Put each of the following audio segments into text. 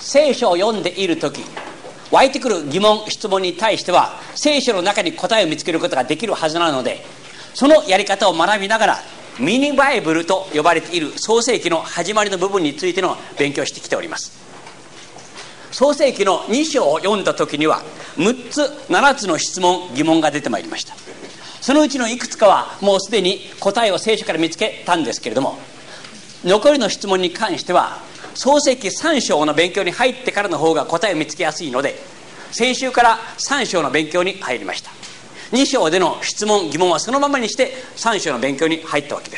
聖書を読んでいるとき、湧いてくる疑問、質問に対しては聖書の中に答えを見つけることができるはずなので、そのやり方を学びながらミニバイブルと呼ばれている創世記の始まりの部分についての勉強をしてきております。創世記の2章を読んだ時には6つ7つの質問疑問が出てまいりました。そのうちのいくつかはもうすでに答えを聖書から見つけたんですけれども、残りの質問に関しては創世記3章の勉強に入ってからの方が答えを見つけやすいので、先週から3章の勉強に入りました。2章での質問疑問はそのままにして3章の勉強に入ったわけです。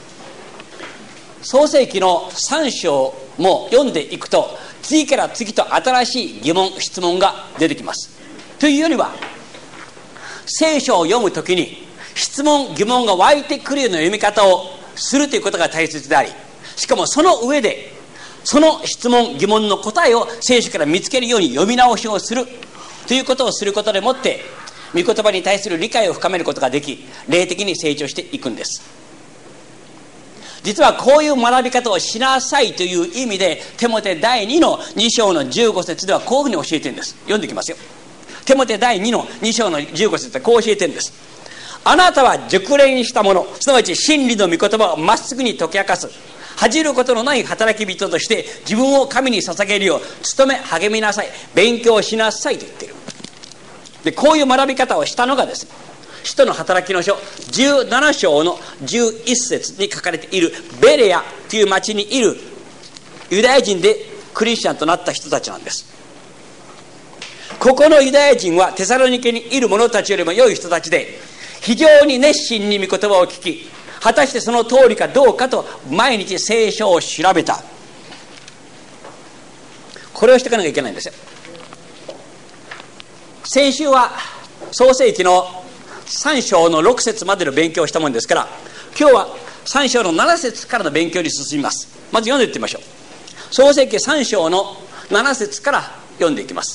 創世記の3章も読んでいくと次から次と新しい疑問質問が出てきます。というよりは聖書を読むときに質問疑問が湧いてくるような読み方をするということが大切であり、しかもその上でその質問疑問の答えを聖書から見つけるように読み直しをするということをすることでもって御言葉に対する理解を深めることができ、霊的に成長していくんです。実はこういう学び方をしなさいという意味でテモテ第2の2章の15節ではこういうふうに教えているんです。読んでいきますよ。テモテ第2の2章の15節でこう教えているんです。あなたは熟練したもの、すなわち真理の御言葉をまっすぐに解き明かす恥じることのない働き人として自分を神に捧げるよう努め励みなさい、勉強しなさいと言っている。でこういう学び方をしたのがですね、使徒の働きの書17章の11節に書かれているベレアという町にいるユダヤ人でクリスチャンとなった人たちなんです。ここのユダヤ人はテサロニケにいる者たちよりも良い人たちで、非常に熱心に御言葉を聞き、果たしてその通りかどうかと毎日聖書を調べた。これをしていかなきゃいけないんですよ。先週は創世記の3章の6節までの勉強をしたものですから、今日は3章の7節からの勉強に進みます。まず読んでいってみましょう。創世記3章の7節から読んでいきます。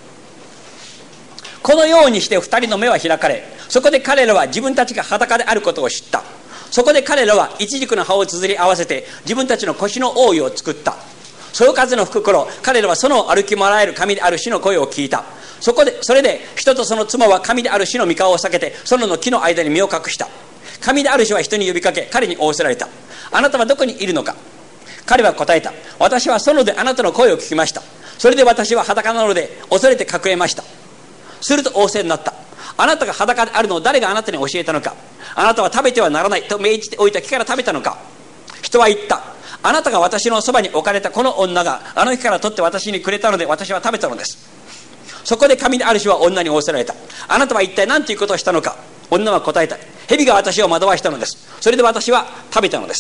このようにして2人の目は開かれ、そこで彼らは自分たちが裸であることを知った。そこで彼らはイチジクの葉をつづり合わせて自分たちの腰の覆いを作った。そよ風の吹く頃、彼らはその歩き回る神である主の声を聞いた。それで人とその妻は神である主の御顔を避けて園の木の間に身を隠した。神である主は人に呼びかけ、彼に仰せられた。あなたはどこにいるのか。彼は答えた。私は園であなたの声を聞きました。それで私は裸なので恐れて隠れました。すると仰せになった。あなたが裸であるのを誰があなたに教えたのか。あなたは食べてはならないと命じておいた木から食べたのか。人は言った。あなたが私のそばに置かれたこの女があの木から取って私にくれたので私は食べたのです。そこで神である主は女に仰せられた。あなたは一体何ということをしたのか。女は答えた。蛇が私を惑わしたのです。それで私は食べたのです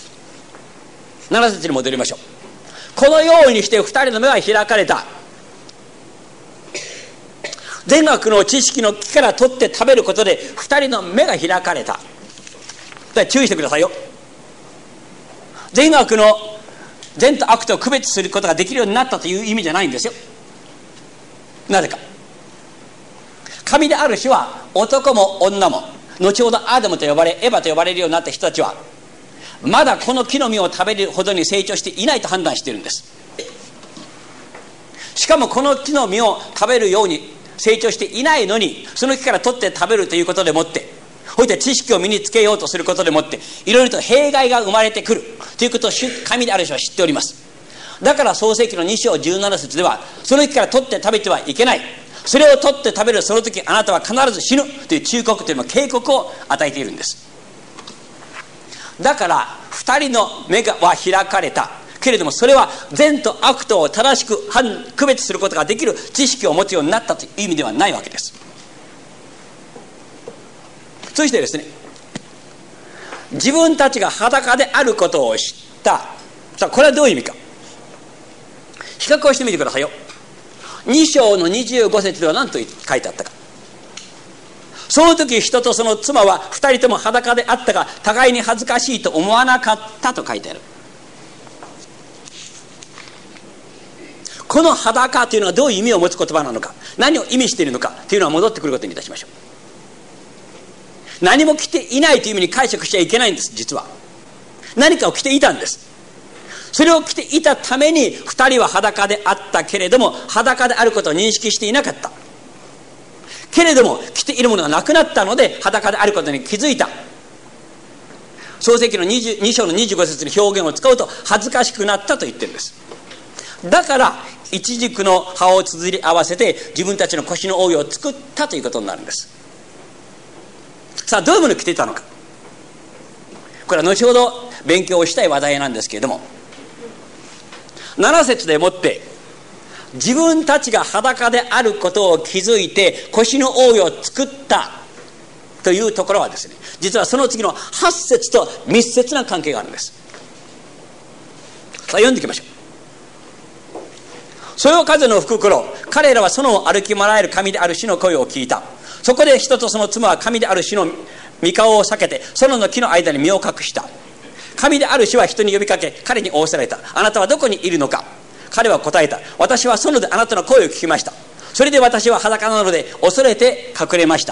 。7節に戻りましょう。このようにして2人の目は開かれた。善悪の知識の木から取って食べることで2人の目が開かれた。だから注意してくださいよ。善悪の善と悪と区別することができるようになったという意味じゃないんですよ。なぜか。神である主は男も女も後ほどアダムと呼ばれエバと呼ばれるようになった人たちはまだこの木の実を食べるほどに成長していないと判断しているんです。しかもこの木の実を食べるように成長していないのにその木から取って食べるということでもって、こういった知識を身につけようとすることでもっていろいろと弊害が生まれてくるということを神である主は知っております。だから創世記の2章17節ではその木から取って食べてはいけない、それを取って食べるその時あなたは必ず死ぬという忠告というの警告を与えているんです。だから2人の目は開かれたけれども、それは善と悪とを正しく区別することができる知識を持つようになったという意味ではないわけです。そしてですね、自分たちが裸であることを知った。さあこれはどういう意味か、比較をしてみてくださいよ。2章の25節では何と書いてあったか。その時人とその妻は2人とも裸であったが互いに恥ずかしいと思わなかったと書いてある。この裸というのはどういう意味を持つ言葉なのか、何を意味しているのかというのは戻ってくることにいたしましょう。何も着ていないという意味に解釈しちゃいけないんです。実は何かを着ていたんです。 それを着ていたために2人は裸であったけれども、裸であることを認識していなかった。けれども着ているものがなくなったので裸であることに気づいた。創世記の2章の25節に表現を使うと、恥ずかしくなったと言ってるんです。だからイチジクの葉を綴り合わせて自分たちの腰の覆いを作ったということになるんです。さあ、どういうものを着ていたのか、これは後ほど勉強をしたい話題なんですけれども、7節でもって自分たちが裸であることを気づいて腰の覆いを作ったというところはですね、実はその次の8節と密接な関係があるんです。さあ、読んでいきましょう。そよ風の吹く頃、彼らは園を歩き回る神である主の声を聞いた。そこで人とその妻は神である主の御顔を避けて園の木の間に身を隠した。神である主は人に呼びかけ、彼に仰せられた。あなたはどこにいるのか。彼は答えた。私は園であなたの声を聞きました。それで私は裸なので恐れて隠れました。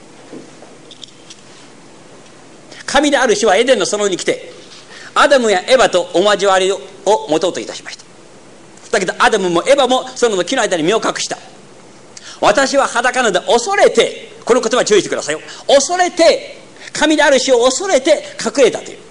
神である主はエデンの園に来て、アダムやエバとお交わりを持とうといたしました。だけどアダムもエバも園の木の間に身を隠した。私は裸なので恐れて、この言葉注意してくださいよ。恐れて、神である主を恐れて隠れたという。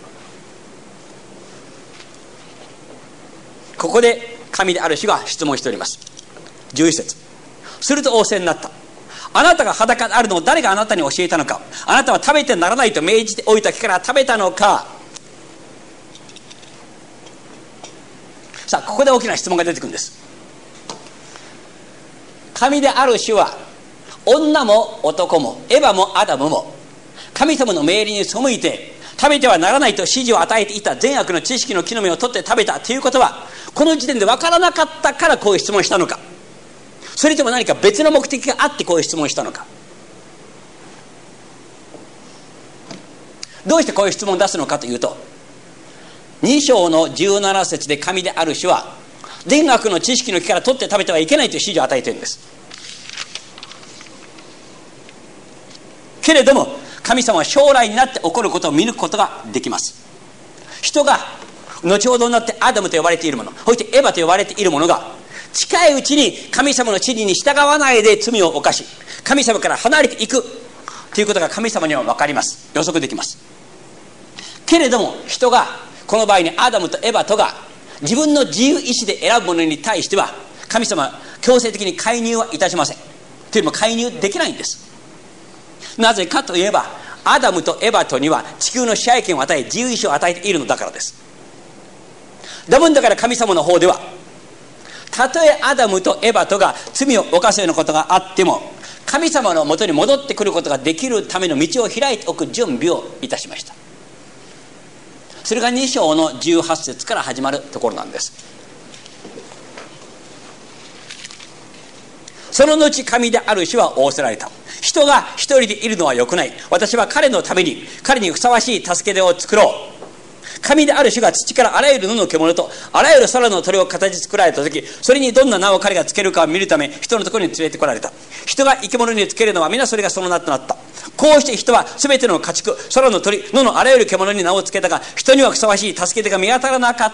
ここで神である主が質問しております。11節。すると仰せになった。あなたが裸であるのを誰があなたに教えたのか。あなたは食べてならないと命じておいた木から食べたのか。さあ、ここで大きな質問が出てくるんです。神である主は女も男もエバもアダムも神様の命令に背いて食べてはならないと指示を与えていた善悪の知識の木の実を取って食べたということは、この時点で分からなかったからこういう質問したのか、それとも何か別の目的があってこういう質問したのか。どうしてこういう質問を出すのかというと、2章の17節で神である主は善悪の知識の木から取って食べてはいけないという指示を与えているんです。けれども神様は将来になって起こることを見抜くことができます。人が後ほどになってアダムと呼ばれているもの、そしてエバと呼ばれているものが近いうちに神様の指示に従わないで罪を犯し神様から離れていくということが神様には分かります。予測できます。けれども人がこの場合にアダムとエバとが自分の自由意志で選ぶものに対しては神様は強制的に介入はいたしません。というのも介入できないんです。なぜかといえばアダムとエバとには地球の支配権を与え自由意志を与えているのだからです。だもんだから神様の方ではたとえアダムとエバとが罪を犯すようなことがあっても神様のもとに戻ってくることができるための道を開いておく準備をいたしました。それが2章の18節から始まるところなんです。その後神である主は仰せられた。人が一人でいるのは良くない。私は彼のために彼にふさわしい助け手を作ろう。神である主が土からあらゆる野の獣とあらゆる空の鳥を形作られた時、それにどんな名を彼がつけるかを見るため人のところに連れてこられた。人が生き物につけるのは皆それがその名となった。こうして人はすべての家畜、空の鳥、野のあらゆる獣に名をつけたが、人にはふさわしい助け手が見当たらなかった。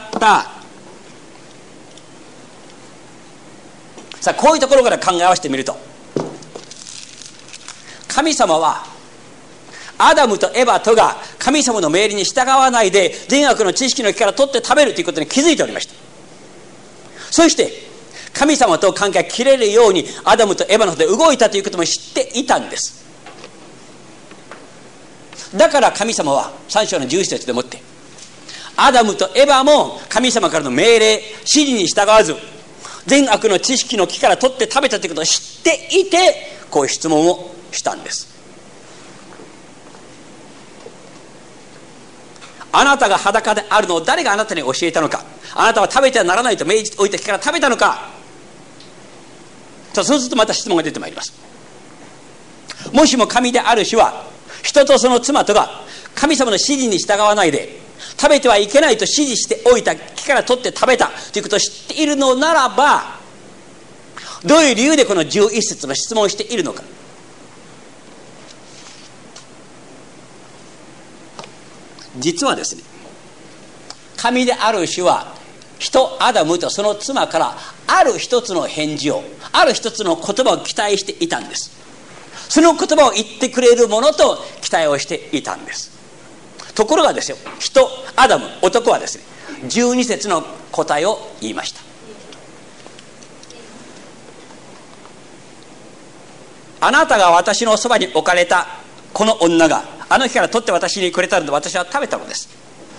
さあ、こういうところから考え合わせてみると、神様はアダムとエバとが神様の命令に従わないで善悪の知識の木から取って食べるということに気づいておりました。そして神様と関係が切れるようにアダムとエバの方で動いたということも知っていたんです。だから神様は3章の11節でもってアダムとエバも神様からの命令指示に従わず善悪の知識の木から取って食べたということを知っていてこういう質問をしたんです。あなたが裸であるのを誰があなたに教えたのか。あなたは食べてはならないと命じておいた木から食べたのか。そうするとまた質問が出てまいります。もしも神である主は人とその妻とが神様の指示に従わないで食べてはいけないと指示しておいた木から取って食べたということを知っているのならば、どういう理由でこの11節の質問をしているのか。実はですね、神である主は人アダムとその妻からある一つの返事を、ある一つの言葉を期待していたんです。その言葉を言ってくれるものと期待をしていたんです。ところがですよ、人アダム、男はですね、12節の答えを言いました。あなたが私のそばに置かれたこの女があの日から取って私にくれたので私は食べたのです。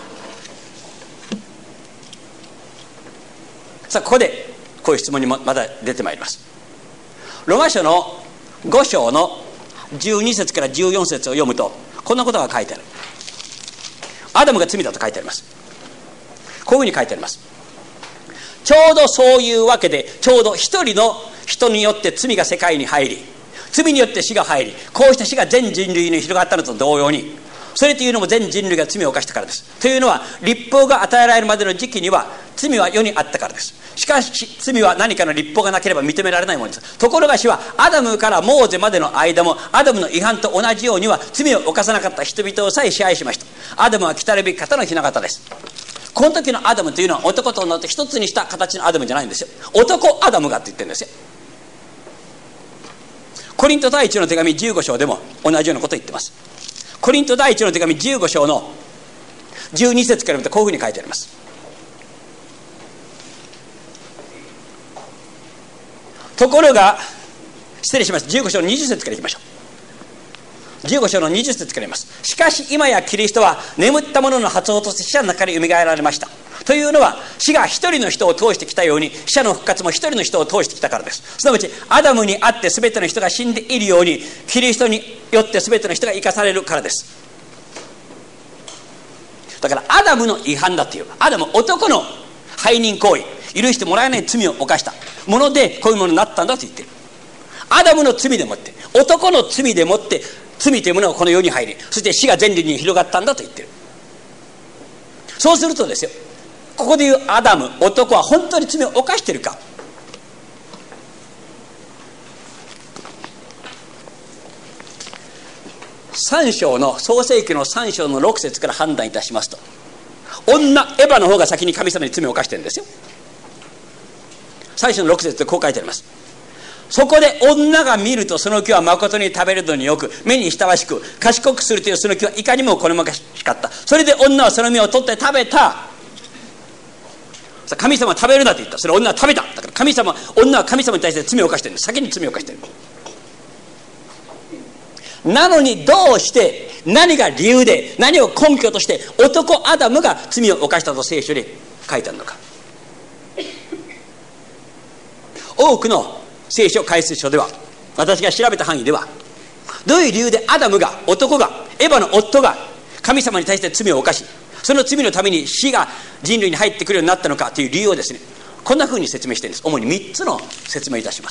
さあここでこういう質問にまた出てまいります。ローマ書の5章の12節から14節を読むとこんなことが書いてある。アダムが罪だと書いてあります。こういうふうに書いてあります。ちょうどそういうわけで、ちょうど一人の人によって罪が世界に入り、罪によって死が入り、こうした死が全人類に広がったのと同様に、それというのも全人類が罪を犯したからです。というのは律法が与えられるまでの時期には罪は世にあったからです。しかし罪は何かの律法がなければ認められないものです。ところが主はアダムからモーゼまでの間もアダムの違反と同じようには罪を犯さなかった人々をさえ支配しました。アダムは来たるべき方の雛形です。この時のアダムというのは男と女と一つにした形のアダムじゃないんですよ。男アダムがって言ってるんですよ。コリント第1の手紙15章でも同じようなことを言ってます。コリント第1の手紙15章の12節から見るとこういうふうに書いてあります。ところが失礼します、15章の20節からいきましょう。15章の20節から言います。しかし今やキリストは眠った者の発音として死者の中からよみがえられました。というのは死が一人の人を通してきたように死者の復活も一人の人を通してきたからです。すなわちアダムにあって全ての人が死んでいるようにキリストによって全ての人が生かされるからです。だからアダムの違反だっていう、アダム男の背任行為、許してもらえない罪を犯したものでこういうものになったんだと言ってる。アダムの罪でもって男の罪でもって罪というものがこの世に入り、そして死が全人に広がったんだと言ってる。そうするとですよ、ここでいうアダム男は本当に罪を犯しているか。3章の創世記の3章の6節から判断いたしますと、女エヴァの方が先に神様に罪を犯してるんですよ。3章の6節でこう書いてあります。そこで女が見るとその木は誠に食べるのによく目に親しく賢くするというその木はいかにも好ましかった。それで女はその実を取って食べた。神様は食べるなと言った。それ女は食べた。だから女は神様に対して罪を犯してるんです。先に罪を犯してる。なのにどうして何が理由で何を根拠として男アダムが罪を犯したと聖書に書いてあるのか。多くの聖書解説書では、私が調べた範囲では、どういう理由でアダムが、男が、エヴァの夫が神様に対して罪を犯し、その罪のために死が人類に入ってくるようになったのかという理由をですね、こんなふうに説明しているんです。主に3つの説明いたします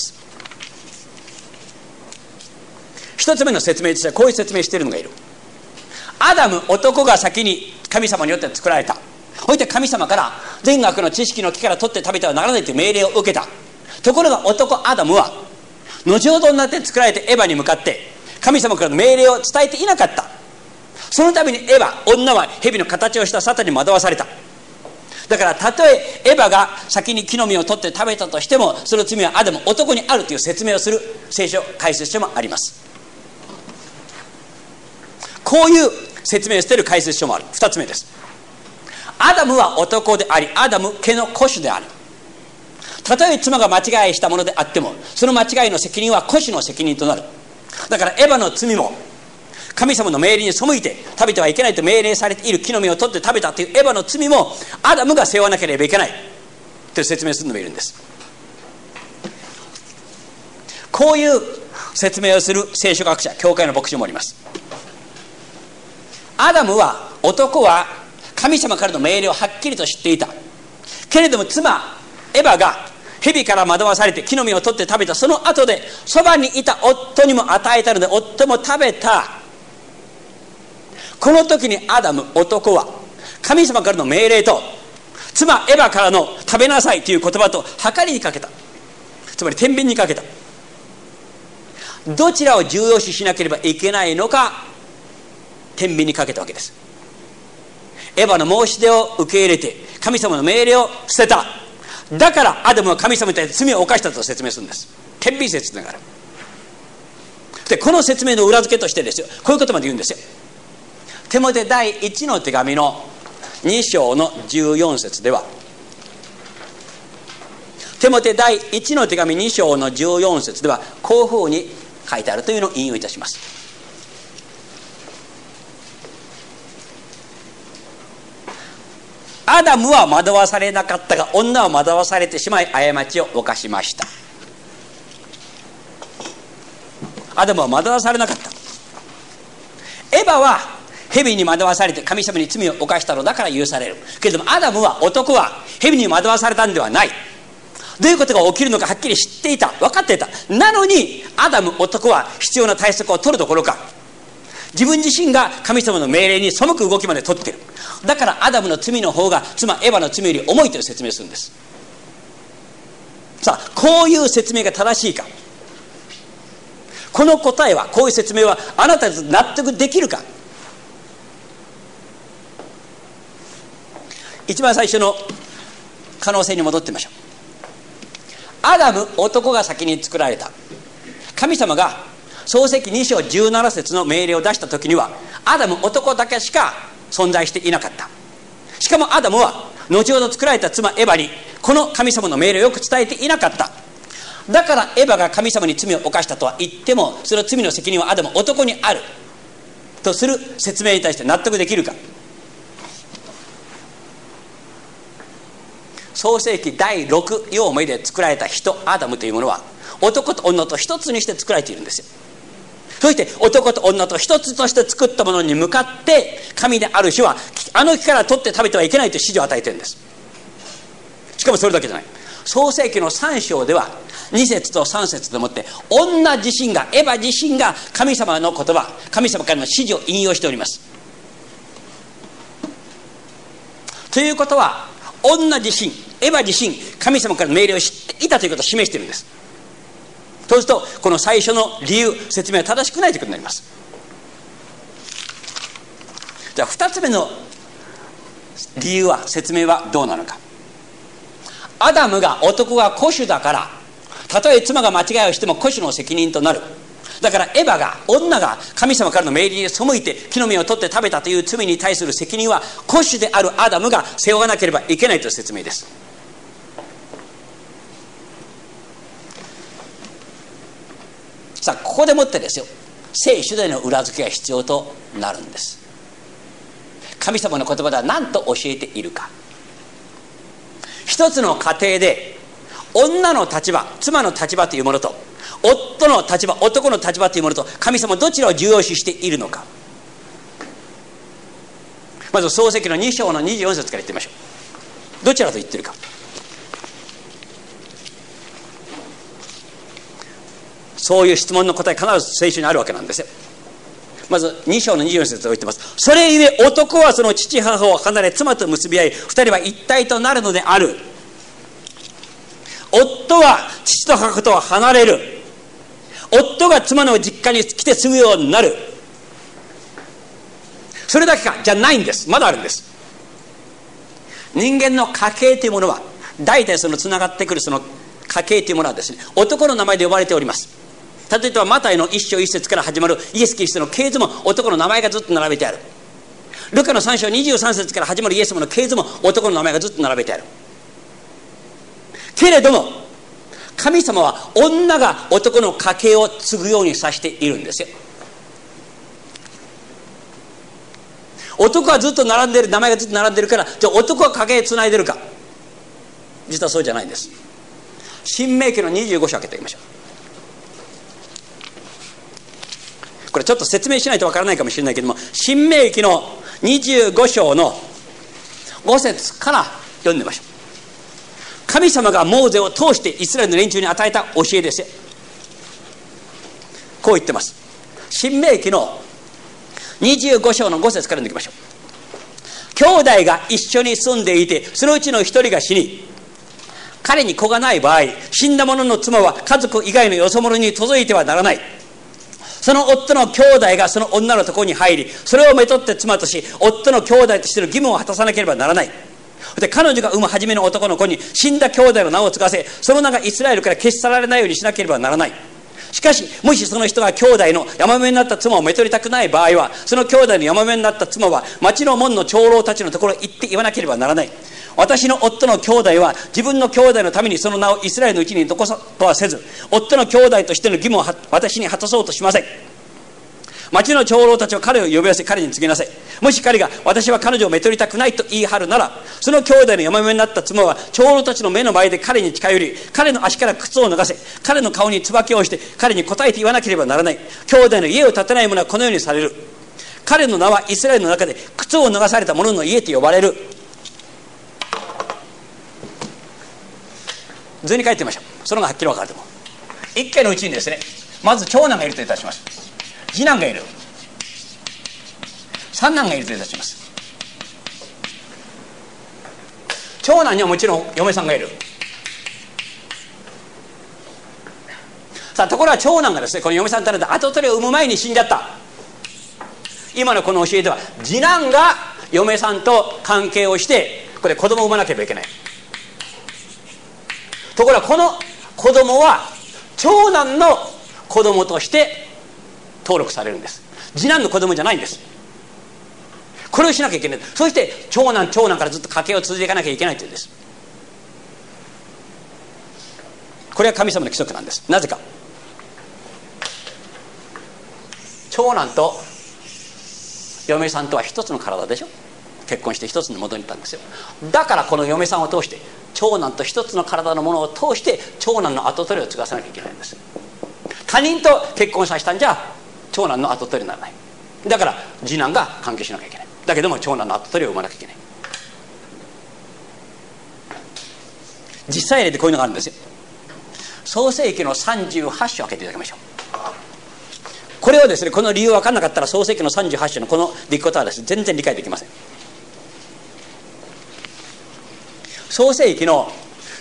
。1つ目の説明としてはこういう説明しているのがいる。アダム男が先に神様によって作られた。そして神様から善悪の知識の木から取って食べてはならないという命令を受けた。ところが男アダムは後ほどになって作られてエヴァに向かって神様からの命令を伝えていなかった。そのために女は蛇の形をしたサタンに惑わされた。だからたとえエヴァが先に木の実を取って食べたとしても、その罪はアダム男にあるという説明をする聖書解説書もあります。こういう説明をしている解説書もある。2つ目です。アダムは男であり、アダム家の子種である。たとえ妻が間違いしたものであっても、その間違いの責任は子種の責任となる。だからエヴァの罪も神様の命令に背いて食べてはいけないと命令されている木の実を取って食べたというエヴァの罪もアダムが背負わなければいけないという説明するのもいるんです。こういう説明をする聖書学者、教会の牧師もあります。アダムは、男は神様からの命令をはっきりと知っていたけれども、妻エヴァが蛇から惑わされて木の実を取って食べたその後で、そばにいた夫にも与えたので夫も食べた。この時にアダム男は神様からの命令と妻エヴァからの食べなさいという言葉と計りにかけた。つまり天秤にかけた。どちらを重要視しなければいけないのか天秤にかけたわけです。 エヴァの申し出を受け入れて神様の命令を捨てた。だからアダムは神様に対して罪を犯したと説明するんです。顕微説だから。でこの説明の裏付けとしてですよ、こういうことまで言うんですよ。テモテ第1の手紙の2章の14節では、テモテ第1の手紙2章の14節ではこういうふうに書いてあるというのを引用いたします。アダムは惑わされなかったが女は惑わされてしまい過ちを犯しました。アダムは惑わされなかった。エヴァは蛇に惑わされて神様に罪を犯したのだから許されるけれども、アダムは男は蛇に惑わされたんではない。どういうことが起きるのかはっきり知っていた、分かっていた。なのにアダム男は必要な対策を取るどころか、自分自身が神様の命令に背く動きまで取っている。だからアダムの罪の方が妻エヴァの罪より重いという説明するんです。さあ、こういう説明が正しいか、この答えは、こういう説明はあなたに納得できるか。一番最初の可能性に戻ってみましょう。アダム男が先に作られた。神様が創世記2章17節の命令を出した時にはアダム男だけしか存在していなかった。しかもアダムは後ほど作られた妻エヴァにこの神様の命令をよく伝えていなかった。だからエヴァが神様に罪を犯したとは言っても、その罪の責任はアダム男にあるとする説明に対して納得できるか。創世記第6、4目で作られた人アダムというものは男と女と一つにして作られているんですよ。そして男と女と一つとして作ったものに向かって神である主はあの木から取って食べてはいけないという指示を与えているんです。しかもそれだけじゃない。創世記の3章では2節と3節でもって女自身が、エヴァ自身が神様の言葉、神様からの指示を引用しております。ということは女自身、エヴァ自身、神様からの命令を知っていたということを示しているんです。そうするとこの最初の理由、説明は正しくないということになります。じゃあ2つ目の理由は、説明はどうなのか。アダムが、男が孤主だから、たとえ妻が間違いをしても孤主の責任となる。だからエヴァが、女が神様からの命令に背いて木の実を取って食べたという罪に対する責任は孤主であるアダムが背負わなければいけないという説明です。さあ、ここでもってですよ、聖書での裏付けが必要となるんです。神様の言葉では何と教えているか。一つの家庭で女の立場、妻の立場というものと夫の立場、男の立場というものと神様どちらを重要視しているのか。まず創世記の2章の24節から言ってみましょう。どちらと言ってるか。そういう質問の答え、必ず聖書にあるわけなんですよ。まず2章の24節を言ってます。それゆえ男はその父母を離れ妻と結び合い、二人は一体となるのである。夫は父と母とは離れる。夫が妻の実家に来て住むようになる。それだけかじゃないんです。まだあるんです。人間の家系というものは、代々そのつながってくるその家系というものはですね、男の名前で呼ばれております。例えばマタイの1章1節から始まるイエス・キリストの系図も男の名前がずっと並べてある。ルカの3章23節から始まるイエス様の系図も男の名前がずっと並べてある。けれども神様は女が男の家系を継ぐようにさしているんですよ。男はずっと並んでる、名前がずっと並んでるから、じゃあ男は家系つないでるか。実はそうじゃないんです。新明記の25章開けていきましょう。これちょっと説明しないとわからないかもしれないけども、新明記の25章の5節から読んでみましょう。神様がモーゼを通してイスラエルの連中に与えた教えですよ。こう言ってます。新明記の25章の5節から読んでいきましょう。兄弟が一緒に住んでいて、そのうちの一人が死に、彼に子がない場合、死んだ者の妻は家族以外のよそ者に届いてはならない。 その夫の兄弟がその女のところに入り、それをめとって妻とし、夫の兄弟としての義務を果たさなければならない。で、彼女が産む初めの男の子に死んだ兄弟の名を継がせ、その名がイスラエルから消し去られないようにしなければならない。しかし、もしその人が兄弟のヤマメになった妻をめとりたくない場合は、その兄弟のヤマメになった妻は町の門の長老たちのところへ行って言わなければならない。私の夫の兄弟は自分の兄弟のためにその名をイスラエルのうちに残そうとはせず、夫の兄弟としての義務を私に果たそうとしません。町の長老たちは彼を呼び寄せ、彼に告げなさい。もし彼が私は彼女をめとりたくないと言い張るなら、その兄弟のヤマメになった妻は長老たちの目の前で彼に近寄り、彼の足から靴を脱がせ、彼の顔に椿をして彼に答えて言わなければならない。兄弟の家を建てない者はこのようにされる。彼の名はイスラエルの中で靴を脱がされた者の家と呼ばれる。図に書いてみましょう。その方がはっきり分かると思う。一家のうちにですね、まず長男がいるといたします。次男がいる。三男がいるといたします。長男にはもちろん嫁さんがいる。さあ、ところが長男がですね、この嫁さんとなって跡取りを産む前に死んじゃった。今のこの教えでは次男が嫁さんと関係をしてこれ子供を産まなければいけない。ところがこの子供は長男の子供として登録されるんです。次男の子供じゃないんです。これをしなきゃいけない。そして長男からずっと家系を続けていかなきゃいけないというんです。これは神様の規則なんです。なぜか、長男と嫁さんとは一つの体でしょ。結婚して一つの元に行ったんですよ。だからこの嫁さんを通して長男と一つの体のものを通して長男の跡取りを継がさなきゃいけないんです。他人と結婚させたんじゃ長男の跡取りにならない。だから次男が関係しなきゃいけない。だけども長男の跡取りを産まなきゃいけない。実際例でこういうのがあるんですよ。創世記の38章を開けていただきましょう。これをですね、この理由分からなかったら創世記の38章のこの出来事はですね、全然理解できません。創世記の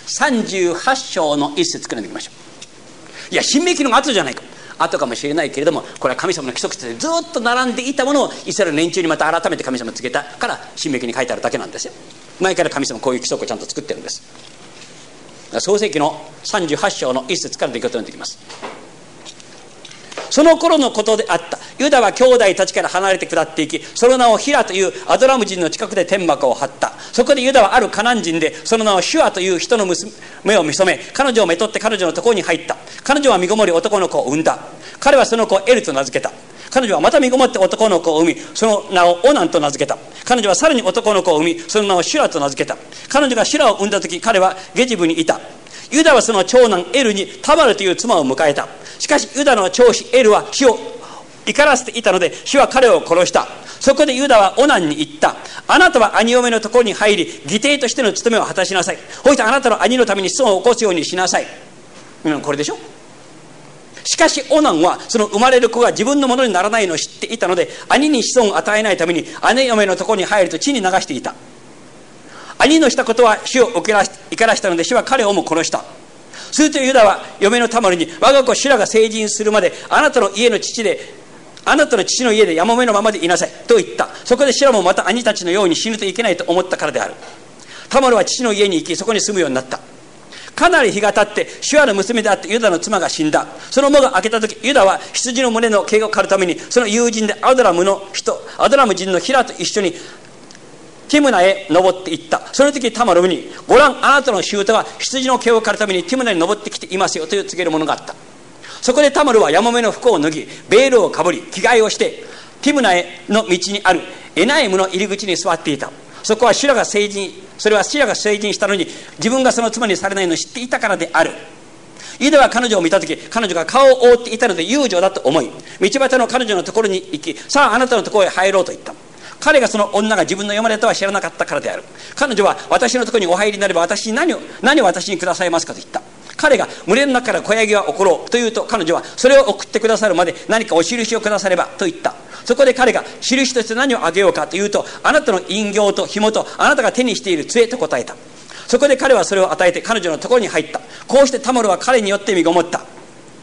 38章の一節から見ていきましょう。いや、新明記のが後じゃないか、後かもしれないけれども、これは神様の規則としてずっと並んでいたものをイスラエルの連中にまた改めて神様告げたから新明記に書いてあるだけなんですよ。前から神様こういう規則をちゃんと作ってるんです。創世記の38章の一節から出来事になってきます。その頃のことであった。ユダは兄弟たちから離れて下っていき、その名をヒラというアドラム人の近くで天幕を張った。そこでユダはあるカナン人で、その名をシュアという人の娘を見初め、彼女をめとって彼女のところに入った。彼女は身ごもり男の子を産んだ。彼はその子をエルと名付けた。彼女はまた身ごもって男の子を産み、その名をオナンと名付けた。彼女はさらに男の子を産み、その名をシュラと名付けた。彼女がシュラを産んだ時、彼はゲジブにいた。ユダはその長男エルにタマルという妻を迎えた。しかしユダの長子エルは死を怒らせていたので、主は彼を殺した。そこでユダはオナンに言った。あなたは兄嫁のところに入り、義弟としての務めを果たしなさい。そしてあなたの兄のために子孫を起こすようにしなさい。これでしょ。しかしオナンはその生まれる子が自分のものにならないのを知っていたので、兄に子孫を与えないために姉嫁のところに入ると地に流していた。兄のしたことは主を怒らしたので、主は彼をも殺した。するとユダは嫁のタマルに、我が子シュラが成人するまであなたの父の家でやもめのままでいなさいと言った。そこでシュラもまた兄たちのように死ぬといけないと思ったからである。タマルは父の家に行き、そこに住むようになった。かなり日が経ってシュアの娘であってユダの妻が死んだ。その喪が明けた時、ユダは羊の胸の毛を刈るためにその友人でアドラム人のヒラと一緒にティムナへ登っていった。その時タマルに、ご覧、あなたの舅は羊の毛を刈るためにティムナに登ってきていますよという告げるものがあった。そこでタマルはやもめの服を脱ぎ、ベールをかぶり、着替えをしてティムナへの道にあるエナイムの入り口に座っていた。それはシュラが成人したのに自分がその妻にされないのを知っていたからである。ユダは彼女を見たとき、彼女が顔を覆っていたので遊女だと思い、道端の彼女のところに行き、さああなたのところへ入ろうと言った。彼がその女が自分の嫁だとは知らなかったからである。彼女は、私のところにお入りになれば私に何を私にくださいますかと言った。彼が、群れの中から子ヤギは送ろうと言うと、彼女は、それを送ってくださるまで何かお印をくださればと言った。そこで彼が、印として何をあげようかと言うと、あなたの印形と紐とあなたが手にしている杖と答えた。そこで彼はそれを与えて彼女のところに入った。こうしてタマルは彼によって身ごもった。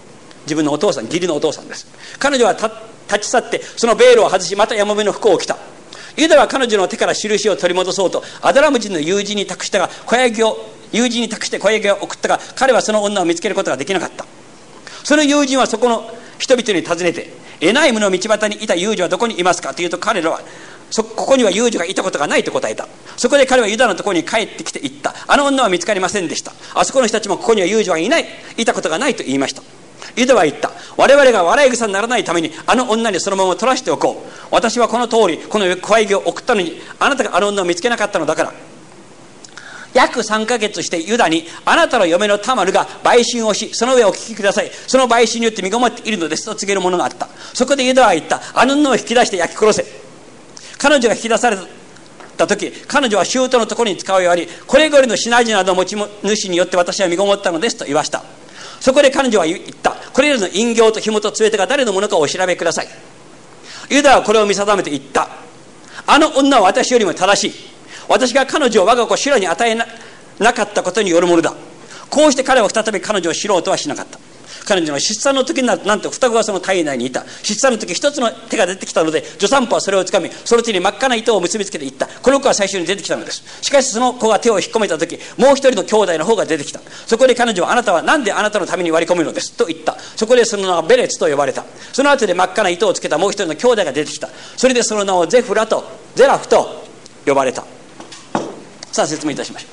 自分のお父さん、義理のお父さんです。彼女は立ち去ってそのベールを外し、また山辺の服を着た。ユダは彼女の手から印を取り戻そうとアダラム人の友人に託して小ヤギを送ったが、彼はその女を見つけることができなかった。その友人はそこの人々に尋ねて、エナイムの道端にいた遊女はどこにいますかというと、彼らはここには遊女がいたことがないと答えた。そこで彼はユダのところに帰ってきて言った。あの女は見つかりませんでした。あそこの人たちもここには遊女はいたことがないと言いました。ユダは言った。我々が笑い草にならないためにあの女にそのまま取らせておこう。私はこの通りこの小ヤギを送ったのに、あなたがあの女を見つけなかったのだから。約3ヶ月してユダに、あなたの嫁のタマルが売春をし、その上をお聞きください。その売春によって身ごもっているのですと告げるものがあった。そこでユダは言った。あの女を引き出して焼き殺せ。彼女が引き出された時、彼女は舅のところに使うように、これよりの品々など持ち主によって私は身ごもったのですと言わした。そこで彼女は言った。これよりの印形と紐と杖手が誰のものかをお調べください。ユダはこれを見定めて言った。あの女は私よりも正しい。私が彼女を我が子シュラに与え なかったことによるものだ。こうして彼は再び彼女を知ろうとはしなかった。彼女の出産の時になると、なんと双子がその体内にいた。出産の時一つの手が出てきたので、助産婦はそれをつかみ、その手に真っ赤な糸を結びつけていった。この子は最初に出てきたのです。しかしその子が手を引っ込めた時、もう一人の兄弟の方が出てきた。そこで彼女は、あなたは何であなたのために割り込むのですと言った。そこでその名はベレツと呼ばれた。その後で真っ赤な糸をつけたもう一人の兄弟が出てきた。それでその名をゼラフと呼ばれた。さあ説明いたしましょう。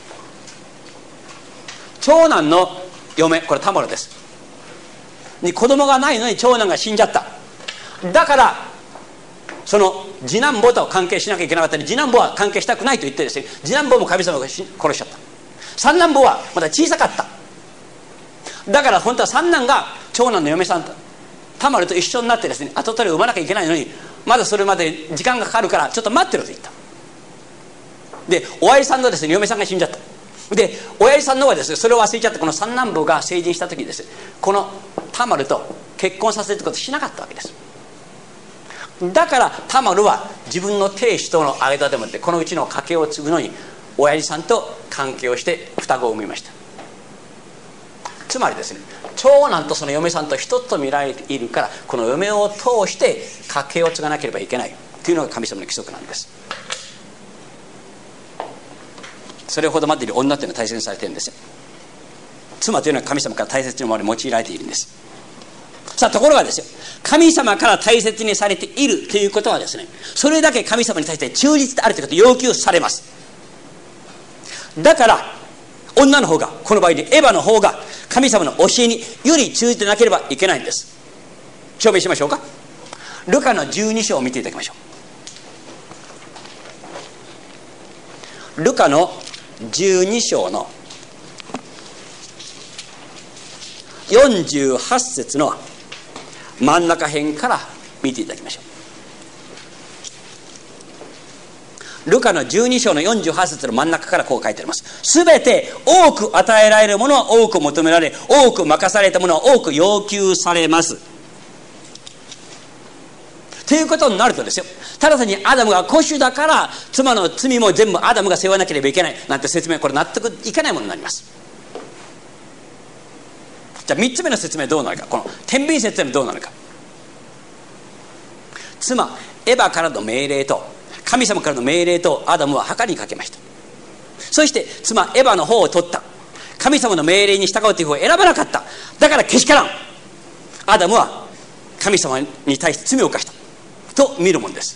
長男の嫁、これタマルです。に子供がないのに長男が死んじゃった。だからその次男坊と関係しなきゃいけなかったり、次男坊は関係したくないと言ってですね、次男坊も神様が殺しちゃった。三男坊はまだ小さかった。だから本当は三男が長男の嫁さんとタマルと一緒になってですね、跡取りを産まなきゃいけないのに、まだそれまで時間がかかるからちょっと待ってろと言った。で親父さんのですね、嫁さんが死んじゃった。で親父さんの方はですね、それを忘れちゃって、この三男坊が成人した時にですね、このタマルと結婚させるってことをしなかったわけです。だからタマルは自分の亭主との間でもってこのうちの家計を継ぐのに親父さんと関係をして双子を産みました。つまりですね、長男とその嫁さんと一つと見られているから、この嫁を通して家計を継がなければいけないというのが神様の規則なんです。それほどまでに女というのは大切にされているんですよ。妻というのは神様から大切に用いられているんです。さあところがですよ、神様から大切にされているということはですね、それだけ神様に対して忠実であるということを要求されます。だから女の方が、この場合でエヴァの方が神様の教えにより忠実でなければいけないんです。証明しましょうか。ルカの12章を見ていただきましょう。ルカの12章の48節の真ん中辺から見ていただきましょう。ルカの12章の48節の真ん中からこう書いてあります。すべて多く与えられるものは多く求められ、多く任されたものは多く要求されますということになるとですよ、ただ単にアダムが孤種だから妻の罪も全部アダムが背負わなければいけないなんて説明、これ納得いかないものになります。じゃあ3つ目の説明どうなるか。この天秤説明どうなるか。妻エヴァからの命令と神様からの命令とアダムは計りにかけました。そして妻エヴァの方を取った。神様の命令に従うという方を選ばなかった。だからけしからん。アダムは神様に対して罪を犯したと見るものです。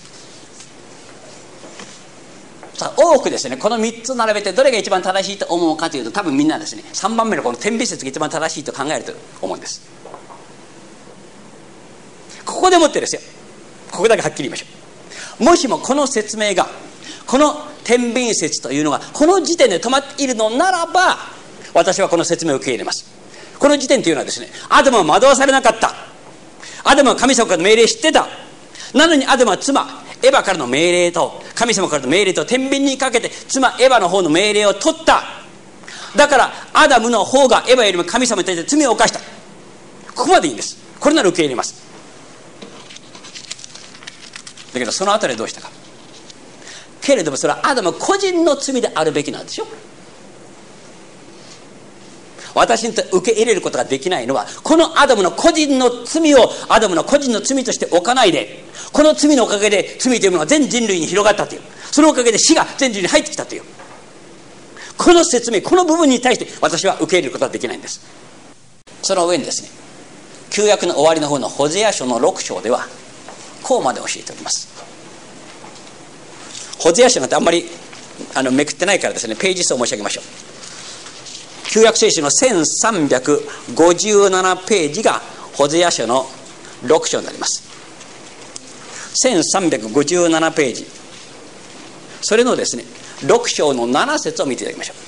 さあ多くですね、この3つ並べてどれが一番正しいと思うかというと、多分みんなですね、3番目のこの天秤説が一番正しいと考えると思うんです。ここでもってですよ、ここだけはっきり言いましょう。もしもこの説明が、この天秤説というのがこの時点で止まっているのならば、私はこの説明を受け入れます。この時点というのはですね、アダムは惑わされなかった。アダムは神様からの命令を知ってた。なのにアダムは妻エヴァからの命令と神様からの命令と天秤にかけて妻エヴァの方の命令を取った。だからアダムの方がエヴァよりも神様に対して罪を犯した。ここまでいいんです。これなら受け入れます。だけどその後でどうしたか。けれどもそれはアダム個人の罪であるべきなんでしょ。 私にとって受け入れることができないのは、このアダムの個人の罪をアダムの個人の罪として置かないで、この罪のおかげで罪というものが全人類に広がったという、そのおかげで死が全人類に入ってきたという、この説明、この部分に対して私は受け入れることはできないんです。その上にですね、旧約の終わりの方のホゼア書の6章ではこうまで教えております。ホゼア書なんてあんまりめくってないからですね、ページ数を申し上げましょう。旧約聖書の1357ページがホゼア書の6章になります。1357ページ、それのですね6章の7節を見ていただきましょ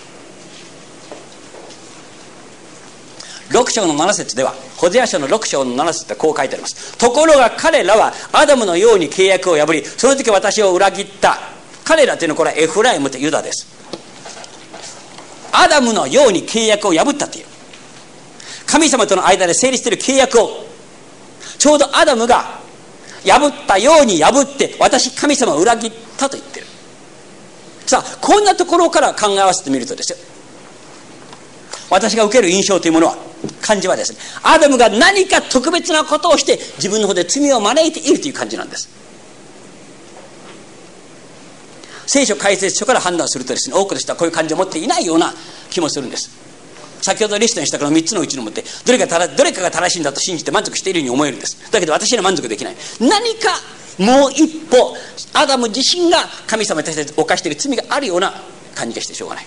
う。6章の7節では、ホゼア書の6章の7節でこう書いてあります。ところが彼らはアダムのように契約を破り、その時私を裏切った。彼らというのはこれはエフライムとユダです。アダムのように契約を破ったという、神様との間で成立している契約をちょうどアダムが破ったように破って、私神様を裏切ったと言ってる。さあ、こんなところから考え合わせてみるとですよ、私が受ける印象というものは、感じはですね、アダムが何か特別なことをして自分の方で罪を招いているという感じなんです。聖書解説書から判断するとですね、多くの人はこういう感じを持っていないような気もするんです。先ほどリストにしたこの3つのうちのもって、どれかが正しいんだと信じて満足しているように思えるんです。だけど私には満足できない。何かもう一歩アダム自身が神様に対して犯している罪があるような感じがしてしょうがない。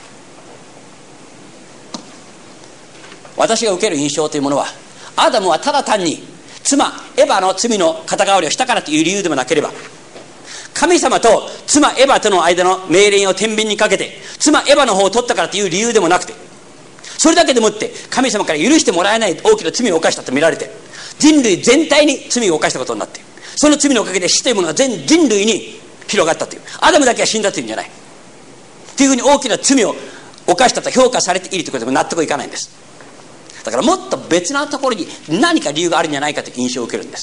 私が受ける印象というものは、アダムはただ単に妻エヴァの罪の肩代わりをしたからという理由でもなければ、神様と妻エヴァとの間の命令を天秤にかけて妻エヴァの方を取ったからという理由でもなくて、それだけでもって神様から許してもらえない大きな罪を犯したと見られて、人類全体に罪を犯したことになって、その罪のおかげで死というものが全人類に広がったという、アダムだけは死んだというんじゃないというふうに大きな罪を犯したと評価されているということでも納得いかないんです。だからもっと別なところに何か理由があるんじゃないかという印象を受けるんです。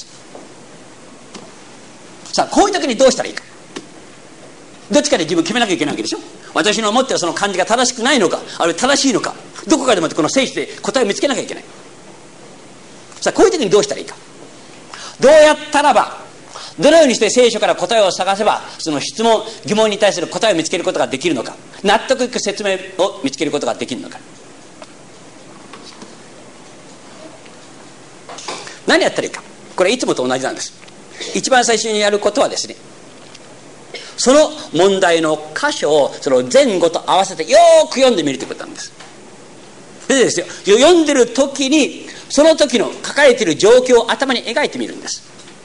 さあ、こういう時にどうしたらいいか、どっちかで自分決めなきゃいけないわけでしょ。私の思っているその感じが正しくないのか、あるいは正しいのか、どこかでもってこの聖書で答えを見つけなきゃいけない。さあ、こういう時にどうしたらいいか、どうやったらば、どのようにして聖書から答えを探せば、その質問疑問に対する答えを見つけることができるのか、納得いく説明を見つけることができるのか。何やったらいいか、これいつもと同じなんです。一番最初にやることはですね、その問題の箇所をその前後と合わせてよく読んでみるということなんです。でですよ、読んでる時にその時の書かれている状況を頭に描いてみるんです。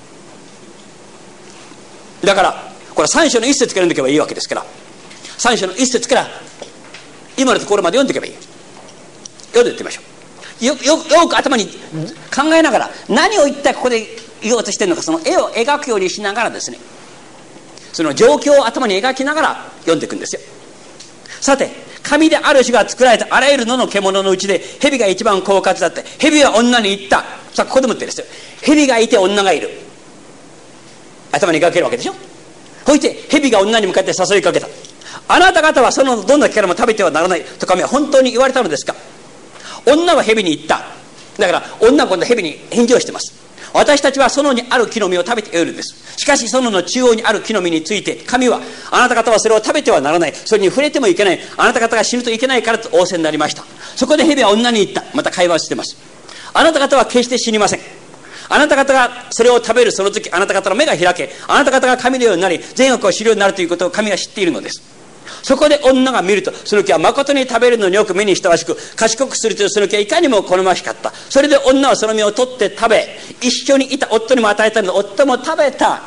だからこれは3章の1節から読んでいけばいいわけですから、3章の1節から今のところまで読んでいけばいい。読んでいってみましょう。よく頭に考えながら、何を一体ここで言おうとしてるのか、その絵を描くようにしながらですね、その状況を頭に描きながら読んでいくんですよ。さて、神である種が作られたあらゆる野の獣のうちで蛇が一番狡猾だって、蛇は女に言った。さあ、ここでもってですよ、蛇がいて女がいる、頭に描けるわけでしょ。そして蛇が女に向かって誘いかけた。あなた方はそのどんな木からも食べてはならないと神は本当に言われたのですか。女は蛇に言った。だから女は今度は蛇に返事をしてます。私たちは園にある木の実を食べているんです。しかし園の中央にある木の実について神は、あなた方はそれを食べてはならない、それに触れてもいけない、あなた方が死ぬといけないからと仰せになりました。そこで蛇は女に言った。また会話をしています。あなた方は決して死にません。あなた方がそれを食べるその時、あなた方の目が開け、あなた方が神のようになり善悪を知るようになるということを神は知っているのです。そこで女が見ると、その木は誠に食べるのによく目に親しく、賢くするというその木はいかにも好ましかった。それで女はその実を取って食べ、一緒にいた夫にも与えたので夫も食べた。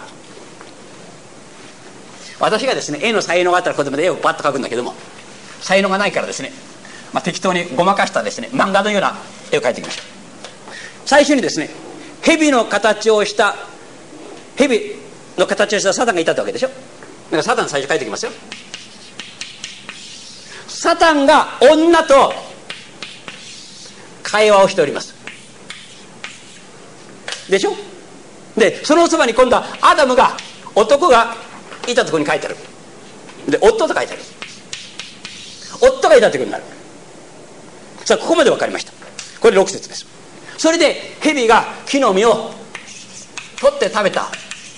私がですね、絵の才能があったらこれで絵をバッと描くんだけども、才能がないからですね、適当にごまかしたですね、漫画のような絵を描いてきました。最初にですね、蛇の形をしたサタンがいたってわけでしょ。だからサタン最初描いてきますよ。サタンが女と会話をしておりますでしょ。でそのそばに今度はアダムが、男がいたところに書いてある。で夫と書いてある。夫がいたということになる。さあ、ここまで分かりました。 これ6節です。それで蛇が木の実を取って食べた。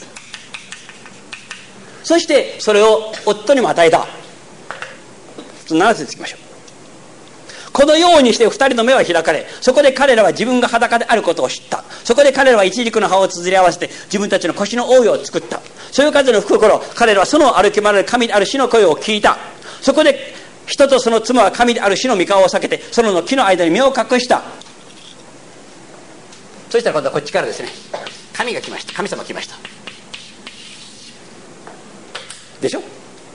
そしてそれを夫にも与えた。7節いきましょう。このようにして2人の目は開かれ、そこで彼らは自分が裸であることを知った。そこで彼らはイチジクの葉をつづり合わせて自分たちの腰の覆いを作った。そよ風の吹く頃、彼らはその歩き回る神である主の声を聞いた。そこで人とその妻は神である主の御顔を避けて、その木の間に身を隠した。そしたら今度はこっちからですね、神が来ました。神様来ましたでしょ。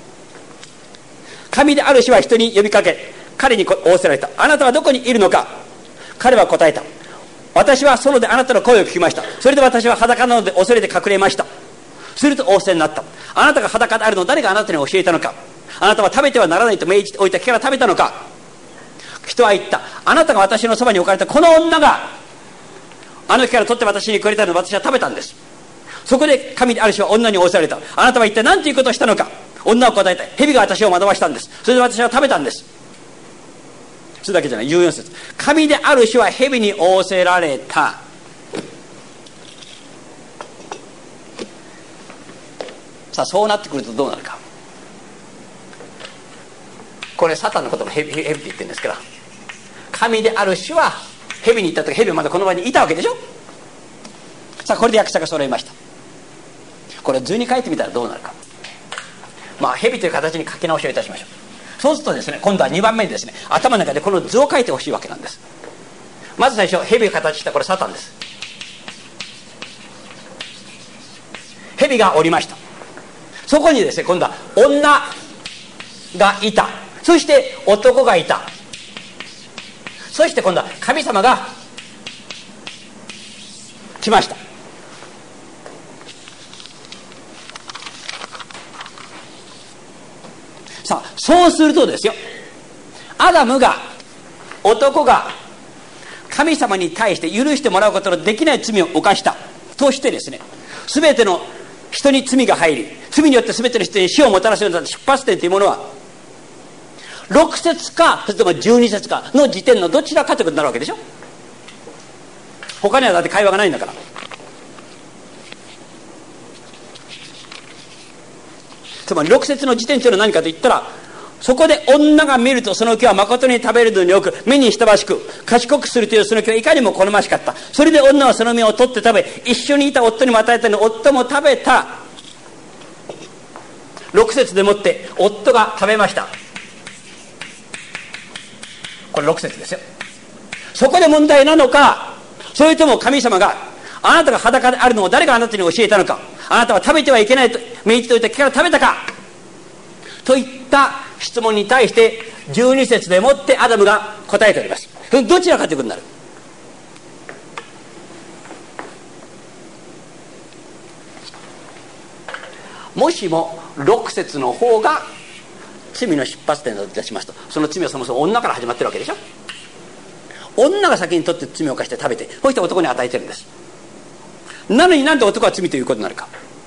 神である主は人に呼びかけ、彼に仰せられた。あなたはどこにいるのか。彼は答えた。私は園であなたの声を聞きました。それで私は裸なので恐れて隠れました。すると仰せになった。あなたが裸であるのを誰があなたに教えたのか。あなたは食べてはならないと命じておいた木から食べたのか。人は言った。あなたが私のそばに置かれたこの女があの木から取って私にくれたので私は食べたんです。そこで神である主は女に仰せられた。あなたは一体何ということをしたのか。女は答えた。蛇が私を惑わしたんです。それで私は食べたんです。それだけじゃない。14節。神である主は蛇に仰せられた。さあそうなってくるとどうなるか。これサタンのことも蛇って言ってるんですから、神である主は蛇に言った時、蛇はまだこの場にいたわけでしょ。さあこれで役者が揃いました。これ図に書いてみたらどうなるか。まあ蛇という形に書き直しをいたしましょう。そうするとですね、今度は2番目にですね、頭の中でこの図を書いてほしいわけなんです。まず最初、蛇が形したこれサタンです。蛇がおりました。そこにですね、今度は女がいた。そして男がいた。そして今度は神様が来ました。さあそうするとですよ、アダムが、男が神様に対して許してもらうことのできない罪を犯したとしてですね、全ての人に罪が入り、罪によって全ての人に死をもたらすようになった出発点というものは6節かそれとも12節かの時点のどちらかということになるわけでしょ。他にはだって会話がないんだから。つまり6節の時点というのは何かと言ったら、そこで女が見るとその木は誠に食べるのによく、目に親しく賢くするというその木はいかにも好ましかった。それで女はその実を取って食べ、一緒にいた夫にも与えたのに夫も食べた。6節でもって夫が食べました。これ6節ですよ。そこで問題なのか、それとも神様があなたが裸であるのを誰があなたに教えたのか、あなたは食べてはいけないと命じておいた木から食べたかといった質問に対して12節でもってアダムが答えております。どちらかということになる。もしも6節の方が罪の出発点だといたしますと、その罪はそもそも女から始まってるわけでしょ。女が先に取って罪を犯して食べて、そして男に与えてるんです。なのになんで男は罪ということになるか。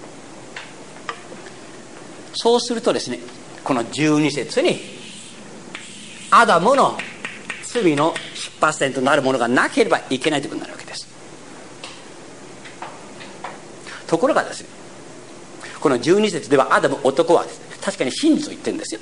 そうするとですね、この12節にアダムの罪の出発点となるものがなければいけないということになるわけです。ところがですね、この12節ではアダム、男はですね、確かに真実を言ってるんですよ。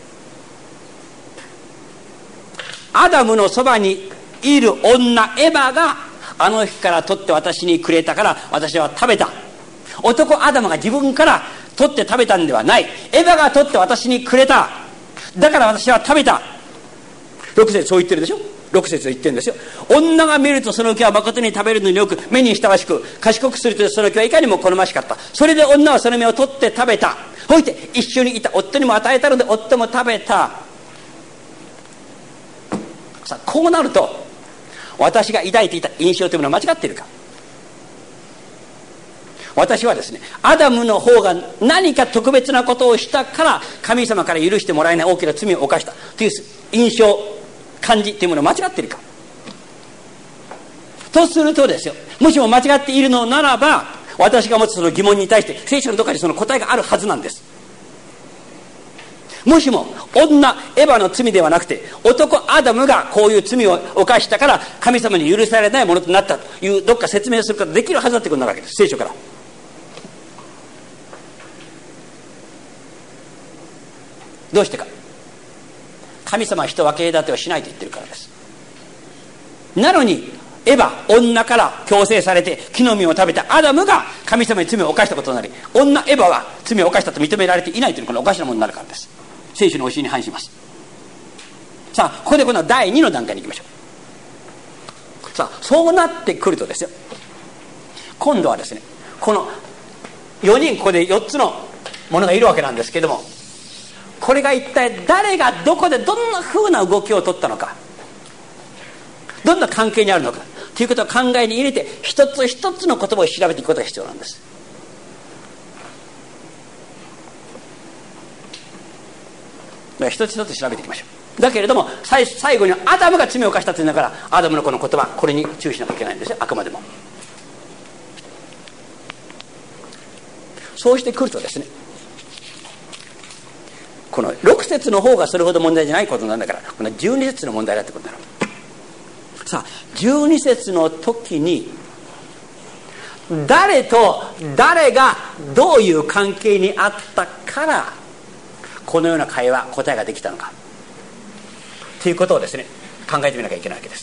アダムのそばにいる女エバがあの日から取って私にくれたから私は食べた。男アダムが自分から取って食べたんではない。エバが取って私にくれた。だから私は食べた。6節そう言ってるでしょ。6節言ってるんですよ。女が見るとその木は誠に食べるのによく、目に親しく賢くするとその木はいかにも好ましかった。それで女はその実を取って食べた。ほいて一緒にいた夫にも与えたので夫も食べた。さあこうなると私が抱いていた印象というのは間違っているか。私はですね、アダムの方が何か特別なことをしたから神様から許してもらえない大きな罪を犯したという印象、感じというものを間違っているか。とするとですよ、もしも間違っているのならば、私が持つその疑問に対して聖書のどこかにその答えがあるはずなんです。 もしも女エヴァの罪ではなくて男アダムがこういう罪を犯したから神様に許されないものとなったというどっか説明することができるはずだってことなわけです、聖書から。どうしてか。神様は人分け隔てをしないと言ってるからです。なのにエヴァ女から強制されて木の実を食べたアダムが神様に罪を犯したことになり、女エヴァは罪を犯したと認められていないというこのおかしなものになるからです。聖書の教えに反します。さあここでこの第2の段階に行きましょう。さあそうなってくるとですよ、今度はですね、この4人、ここで4つのものがいるわけなんですけれども、これが一体誰がどこでどんな風な動きを取ったのか、どんな関係にあるのかということを考えに入れて、一つ一つの言葉を調べていくことが必要なんです。だから一つ一つ調べていきましょう。だけれども最後にアダムが罪を犯したというんだから、アダムのこの言葉、これに注意しなきゃいけないんですよ、あくまでも。そうしてくるとですね、この6節の方がそれほど問題じゃないことなんだから、この12節の問題だってことだろう。さあ12節の時に誰と誰がどういう関係にあったからこのような答えができたのかということをですね、考えてみなきゃいけないわけです。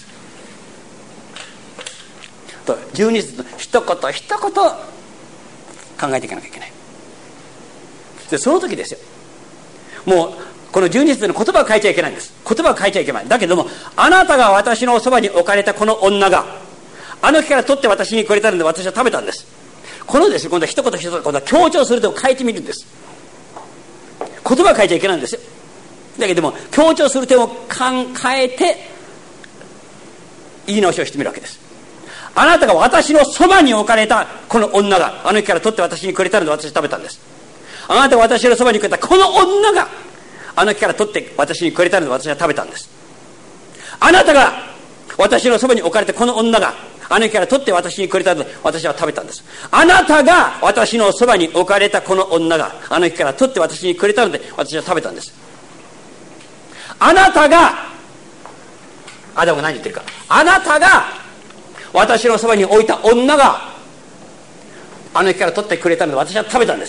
と12節の一言一言考えていかなきゃいけない。でその時ですよ、もうこの12節の言葉を変えちゃいけないんです。言葉を変えちゃいけない。だけども、あなたが私のそばに置かれたこの女があの木から取って私にくれたので私は食べたんです。このですね、今度は一言一言、今度は強調すると変えてみるんです。言葉を変えちゃいけないんですよ。だけども強調する点を変えて言い直しをしてみるわけです。あなたが私のそばに置かれたこの女があの木から取って私にくれたので私は食べたんです。あなたが私のそばにくれたこの女があの木から取って私にくれたので私は食べたんです。あなたが私のそばに置かれたこの女があの木から取って私にくれたので私は食べたんです。あなたが私のそばに置かれたこの女があの木から取って私にくれたので私は食べたんです。あなたが、アダムが何言ってるか、あなたが私のそばに置いた女があの木から取ってくれたので私は食べたんです。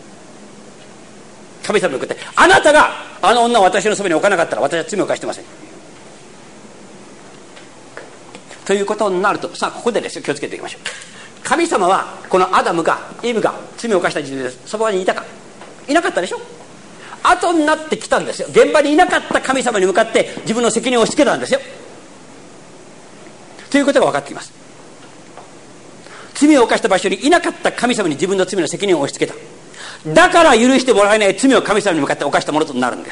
神様に向かって、あなたがあの女を私のそばに置かなかったら私は罪を犯してませんということになると、さあここでですよ、気をつけていきましょう。神様はこのアダムがイブが罪を犯した時点でそばにいたか、いなかったでしょ。後になってきたんですよ。現場にいなかった神様に向かって自分の責任を押し付けたんですよということが分かってきます。罪を犯した場所にいなかった神様に自分の罪の責任を押し付けた。だから許してもらえない罪を神様に向かって犯したものとなるんです。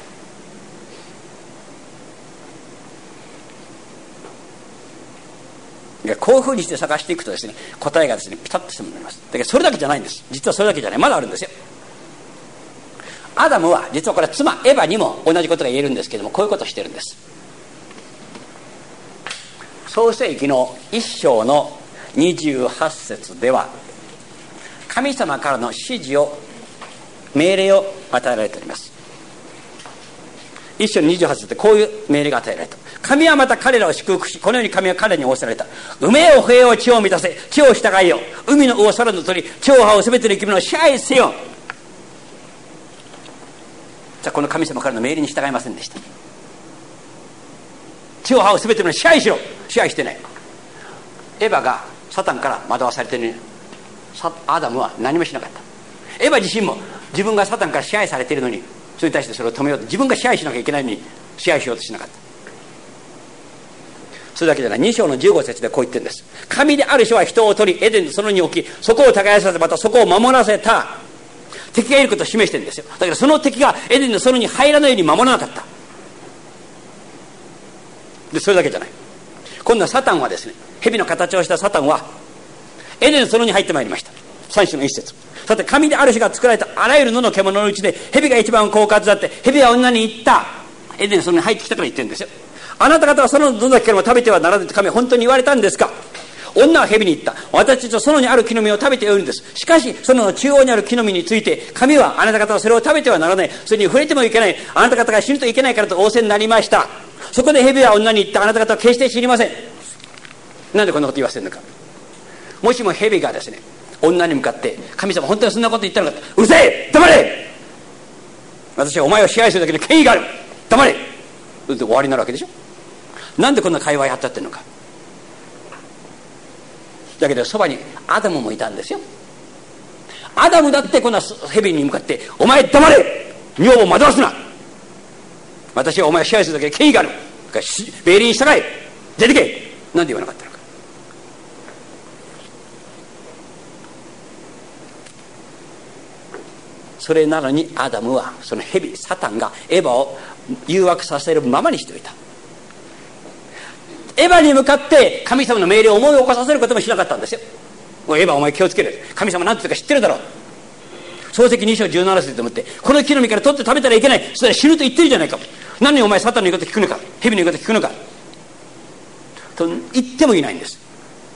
こういうふうにして探していくとですね、答えがですねピタッとしたものになります。だけどそれだけじゃないんです。実はそれだけじゃない、まだあるんですよ。アダムは実はこれは妻エヴァにも同じことが言えるんですけども、こういうことをしてるんです。創世記の1章の28節では神様からの指示を命令を与えられております。1章の28節でこういう命令が与えられた。神はまた彼らを祝福し、このように神は彼らに仰せられた。埋めよ増えよ地を満たせ、地を従えよ、海の魚空の鳥、地を這うすべての生き物を支配せよ。じゃあこの神様からの命令に従いませんでした。地を這うすべての支配しろ、支配してない。エヴァがサタンから惑わされているのにアダムは何もしなかった。エヴァ自身も自分がサタンから支配されているのに、それに対してそれを止めようと、自分が支配しなきゃいけないのに支配しようとしなかった。それだけじゃない、2章の15節でこう言ってるんです。神である主は人を取りエデンの園に置き、そこを耕させ、またそこを守らせた。敵がいることを示してるんですよ。だけどその敵がエデンの園に入らないように守らなかった。でそれだけじゃない、今度はサタンはですね、蛇の形をしたサタンはエデンの園に入ってまいりました。3章の1節。さて神である主が作られたあらゆる野の獣のうちで蛇が一番狡猾だって、蛇は女に言った。エデンの園に入ってきたから言ってるんですよ。あなた方はそのどの木からも食べてはならないと神は本当に言われたんですか。 女は蛇に言った。私たちと園にある木の実を食べてよいんです。しかし園の中央にある木の実について神はあなた方はそれを食べてはならない、それに触れてもいけない、あなた方が死ぬといけないからと仰せになりました。そこで蛇は女に言った。あなた方は決して知りません。なんでこんなこと言わせるのか。もしも蛇がですね、女に向かって神様本当にそんなこと言ったのか、うるせえ、黙れ、私はお前を支配するだけの権威がある、黙れ、終わりになるわけでしょ。なんでこんな会話やったってんのか。だけどそばにアダムもいたんですよ。アダムだってこんな蛇に向かって、お前黙れ、女房を惑わすな、私はお前を支配するだけの権威がある、命令に従え、出てけ、なんで言わなかったのか。それなのにアダムはその蛇サタンがエヴァを誘惑させるままにしておいた。エヴァに向かって神様の命令を思い起こさせることもしなかったんですよ。エヴァお前気をつける、神様何て言うか知ってるだろう、創世記2章17節でもって、この木の実から取って食べたらいけない、それは死ぬと言ってるじゃないか、何にお前サタンの言うこと聞くのか、蛇の言うこと聞くのかと言ってもいないんです。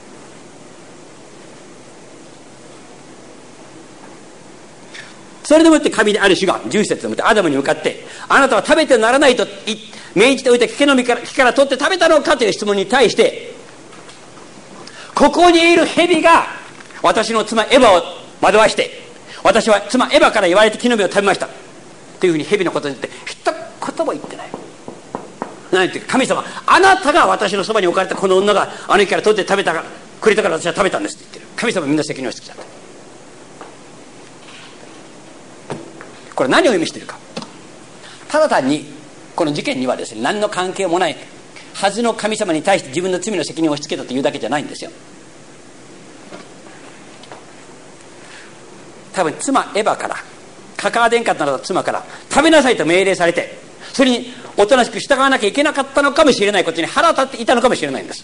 それでもって神である主が11節でもってアダムに向かって、あなたは食べてならないと命じておいた木の実から木から取って食べたのかという質問に対して、ここにいる蛇が私の妻エヴァを惑わして、私は妻エヴァから言われて木の実を食べましたというふうに蛇のことに言って一言も言ってない。何言ってるか、神様あなたが私のそばに置かれたこの女があの木から取って食べたからくれたから私は食べたんですって言ってる。神様みんな責任をしてきた。これ何を意味しているか。ただ単にこの事件にはですね、何の関係もないはずの神様に対して自分の罪の責任を押し付けたというだけじゃないんですよ。多分妻エヴァから、カカア殿下となった妻から食べなさいと命令されて、それにおとなしく従わなきゃいけなかったのかもしれないことに腹立っていたのかもしれないんです。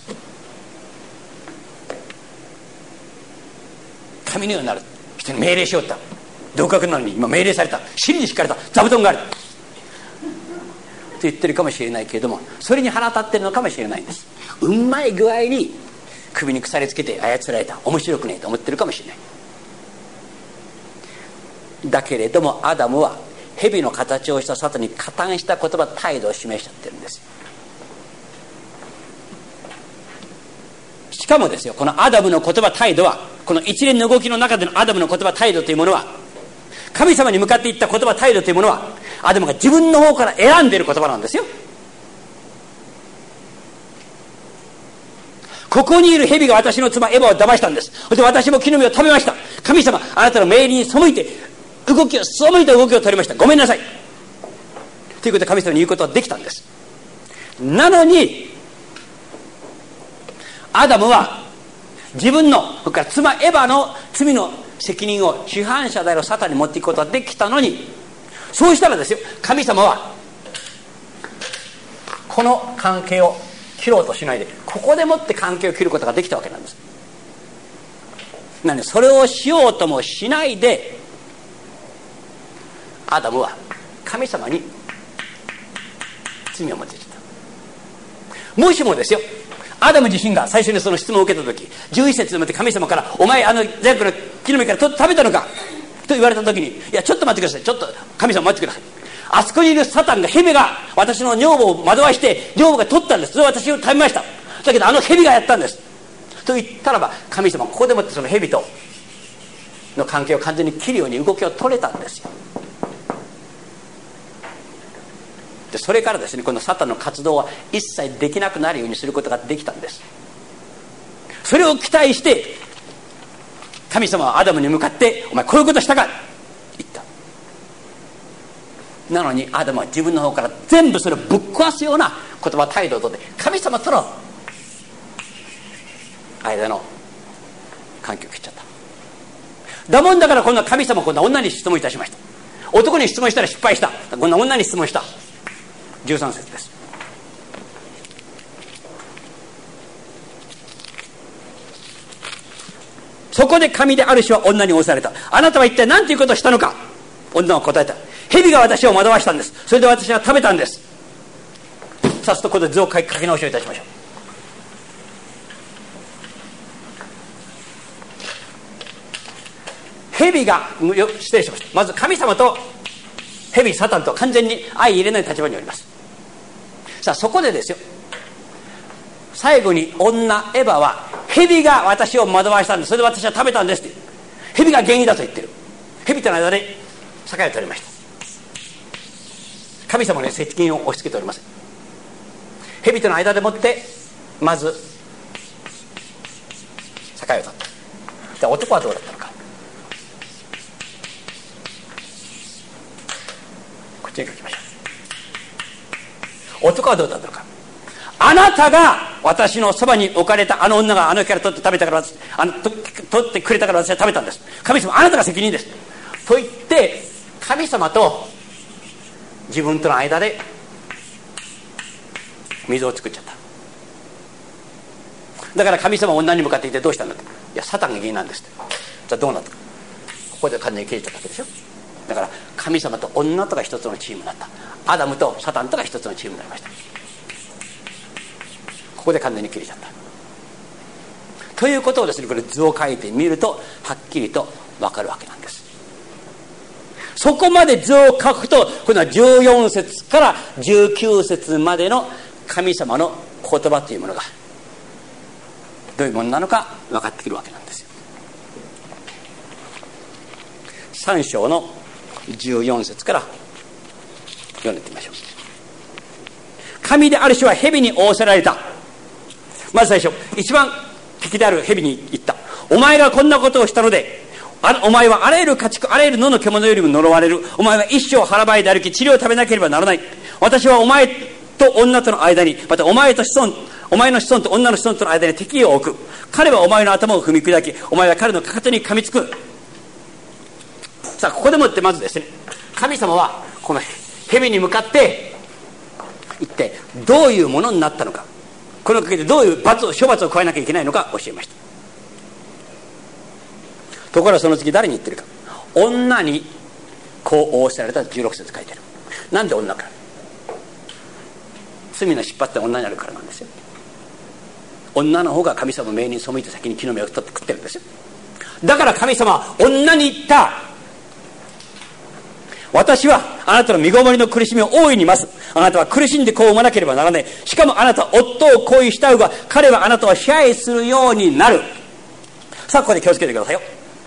神のようになる人に命令しようった、同格なのに今命令された、尻に敷かれた座布団があると言ってるかもしれないけれども、それに腹立ってるのかもしれないんです。うまい具合に首に鎖つけて操られた、面白くねえと思ってるかもしれない。だけれどもアダムは蛇の形をしたサタンに加担した言葉、態度を示しちゃってるんですよ。しかもですよ、このアダムの言葉態度は、この一連の動きの中でのアダムの言葉態度というものは、神様に向かって言った言葉態度というものは、アダムが自分の方から選んでいる言葉なんですよ。ここにいる蛇が私の妻エヴァを騙したんです。そして私も木の実を食べました。神様あなたの命令に背いた動きを取りました。ごめんなさいということで神様に言うことはできたんです。なのにアダムは自分のそれから妻エヴァの罪の責任を主犯者であるサタンに持っていくことができたのに、そうしたらですよ、神様はこの関係を切ろうとしないで、ここでもって関係を切ることができたわけなんです。なのでそれをしようともしないで、アダムは神様に罪を持っていた。もしもですよ、アダム自身が最初にその質問を受けた時、11節でもって神様からお前善悪の木の実から取って食べたのかと言われた時に、いやちょっと待ってください、ちょっと神様待ってください、あそこにいるサタンが、蛇が私の女房を惑わして女房が取ったんです、それを私を食べました、だけど蛇がやったんですと言ったらば、神様ここでもってその蛇との関係を完全に切るように動きを取れたんですよ。でそれからですね、このサタンの活動は一切できなくなるようにすることができたんです。それを期待して神様はアダムに向かってお前こういうことしたか言った。なのにアダムは自分の方から全部それをぶっ壊すような言葉態度をとって神様との間の関係を切っちゃった。だもんだからこんな神様こんな女に質問いたしました、男に質問したら失敗した、こんな女に質問した。13節です。そこで神である主は女に仰せられた。あなたは一体何ということをしたのか。女は答えた。蛇が私を惑わしたんです。それで私は食べたんです。さっそとここで図を書き直しをいたしましょ蛇が、失礼しました、まず神様と蛇サタンと完全に相入れない立場におります。さあそこでですよ、最後に女エヴァは蛇が私を惑わしたんです、それで私は食べたんですって、蛇が原因だと言ってる。蛇との間で境を取りました。神様に責任を押し付けておりません。蛇との間でもってまず境を取った。じゃあ男はどうだったのか、こっちに書きましょう。男はどうだったのか、あなたが私のそばに置かれたあの女があの木から取って食べたから、取ってくれたから私は食べたんです。神様あなたが責任ですと言って、神様と自分との間で溝を作っちゃった。だから神様は女に向かっていてどうしたんだって、いやサタンが原因なんですって。じゃあどうなったか、ここで完全に切れちゃったわけでしょ。だから神様と女とが一つのチームになった。アダムとサタンとが一つのチームになりました。ここで完全に切れちゃった。ということをですね、これ図を書いてみるとはっきりと分かるわけなんです。そこまで図を書くと、これは14節から19節までの神様の言葉というものがどういうものなのか分かってくるわけなんですよ。3章の14節から読んでみましょう。神である主は蛇に仰せられた。まず最初、一番敵である蛇に言った。お前がこんなことをしたので、お前はあらゆる家畜、あらゆる野の獣よりも呪われる。お前は一生腹ばいで歩き、塵を食べなければならない。私はお前と女との間に、またお前の子孫と女の子孫との間に敵を置く。彼はお前の頭を踏み砕き、お前は彼のかかとに噛みつく。さあここでもってまずですね、神様はこの蛇に向かって一体どういうものになったのか、このおかげでどういう処罰を加えなきゃいけないのか教えました。ところがその次誰に言ってるか、女にこう仰せられた16節書いてる。なんで女か、罪の出発って女になるからなんですよ。女の方が神様の命に背いて先に木の実を取って食ってるんですよ。だから神様は女に言った。私はあなたの身ごもりの苦しみを大いに増す。あなたは苦しんで子を産まなければならない。しかもあなたは夫を恋したうが、彼はあなたを支配するようになる。さあここで気をつけてくださいよ。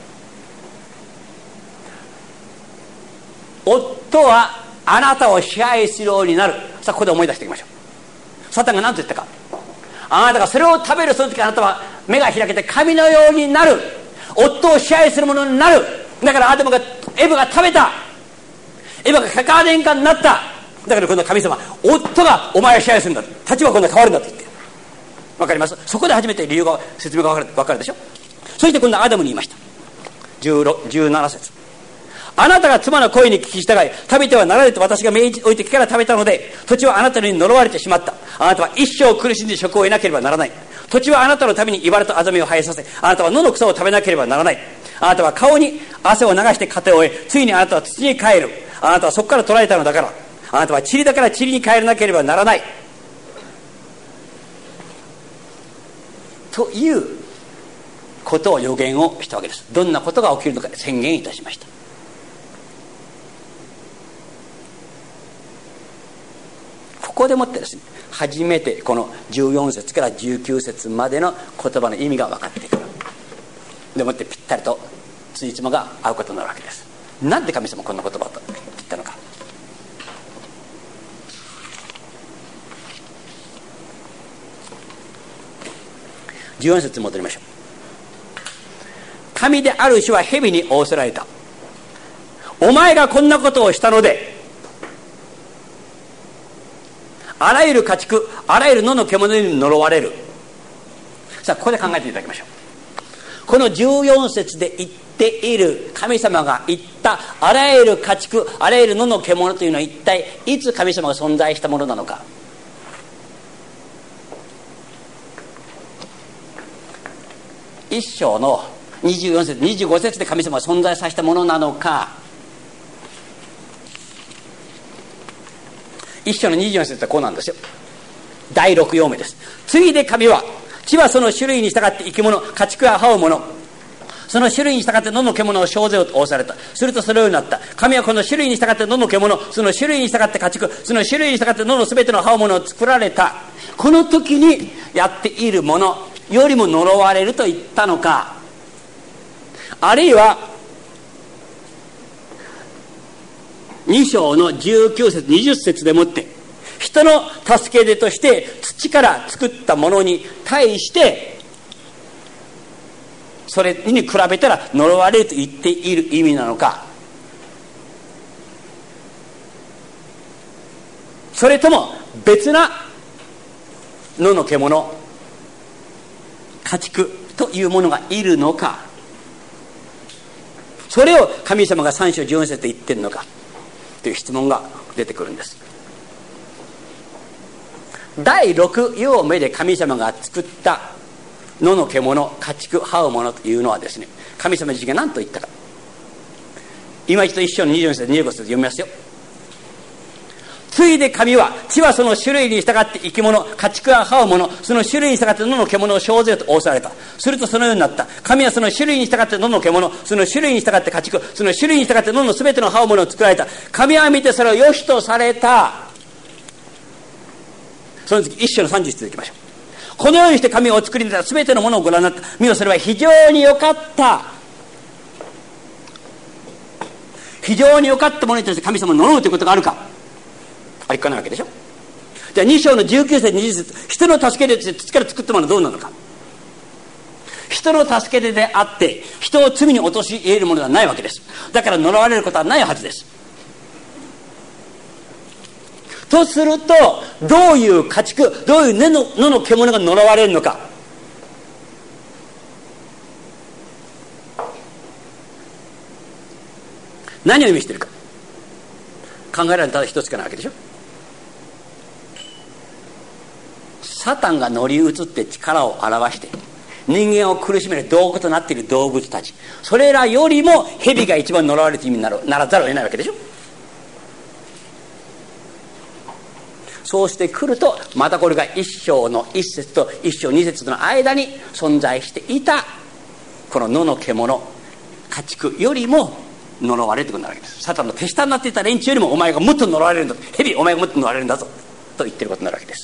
夫はあなたを支配するようになる。さあここで思い出していきましょう。サタンが何と言ったか、あなたがそれを食べるその時あなたは目が開けて神のようになる。夫を支配するものになる。だからエヴァが食べた。エヴァがカカア殿下になった。だから今度は神様、夫がお前を支配するんだ、立場が今度は変わるんだと言ってる。わかります？そこで初めて理由が、説明が分かるでしょ。そして今度はアダムに言いました。17節、あなたが妻の声に聞き従い食べてはならないと私が命じおいて木から食べたので、土地はあなたに呪われてしまった。あなたは一生苦しんで職を得なければならない。土地はあなたのために茨とアザミを生えさせ、あなたは野の草を食べなければならない。あなたは顔に汗を流して糧を得、ついにあなたは土に帰る。あなたはそこから捕らえたのだから、あなたは塵だから塵に帰らなければならないということを予言をしたわけです。どんなことが起きるのか宣言いたしました。ここでもってですね、初めてこの14節から19節までの言葉の意味が分かってくる。でもってぴったりとついつまが合うことになるわけです。なんで神様こんな言葉を言ったのか。14節に戻りましょう。神である主は蛇に仰せられた。お前がこんなことをしたので、あらゆる家畜、あらゆる野の獣に呪われる。さあここで考えていただきましょう。この14節で言っている神様が言ったあらゆる家畜、あらゆる野の獣というのは一体いつ神様が存在したものなのか。一章の24節25節で神様が存在させたものなのか、一章の24節はこうなんですよ。第6行目です。次いで神は地はその種類に従って生き物、家畜や這うもの、 その種類に従って野の獣を生ぜよと仰された。するとそのようになった。神はこの種類に従って野の獣、その種類に従って家畜、その種類に従って野のすべての葉物を作られた。この時にやっているものよりも呪われると言ったのか、あるいは2章の19節20節でもって人の助け出として土から作ったものに対してそれに比べたら呪われると言っている意味なのか、それとも別な野の獣、家畜というものがいるのか、それを神様が3章14節で言ってるのかという質問が出てくるんです。第6曜目で神様が作った野の獣、家畜、這うものというのはですね、神様自身が何と言ったか、今一度1章の24節25節読みますよ。ついで神は地はその種類に従って生き物、家畜は這うもの、その種類に従って野の獣を生ぜよと仰された。するとそのようになった。神はその種類に従って野の獣、その種類に従って家畜、その種類に従って野のすべての這うものを作られた。神は見てそれを良しとされた。その次1章の30節いきましょう。このようにして神はお作りになったすべてのものをご覧になった。見よ、それは非常に良かった。非常に良かったものに対して神様を呪うということがあるか、ありかないわけでしょ。じゃあ2章の19節20節、人の助けで土から作ったものはどうなのか。人の助けであって人を罪に陥れるものではないわけです。だから呪われることはないはずです。とするとどういう家畜、どういう野の獣が呪われるのか、何を意味しているか考えられるただ一つしかないわけでしょ。サタンが乗り移って力を表して人間を苦しめる道具となっている動物たち、それらよりも蛇が一番呪われるという意味にならざるを得ないわけでしょ。そうしてくるとまたこれが1章の1節と1章2節の間に存在していたこの野の獣、家畜よりも呪われるということになるわけです。サタンの手下になっていた連中よりもお前がもっと呪われるんだと、蛇お前がもっと呪われるんだぞと言っていることになるわけです。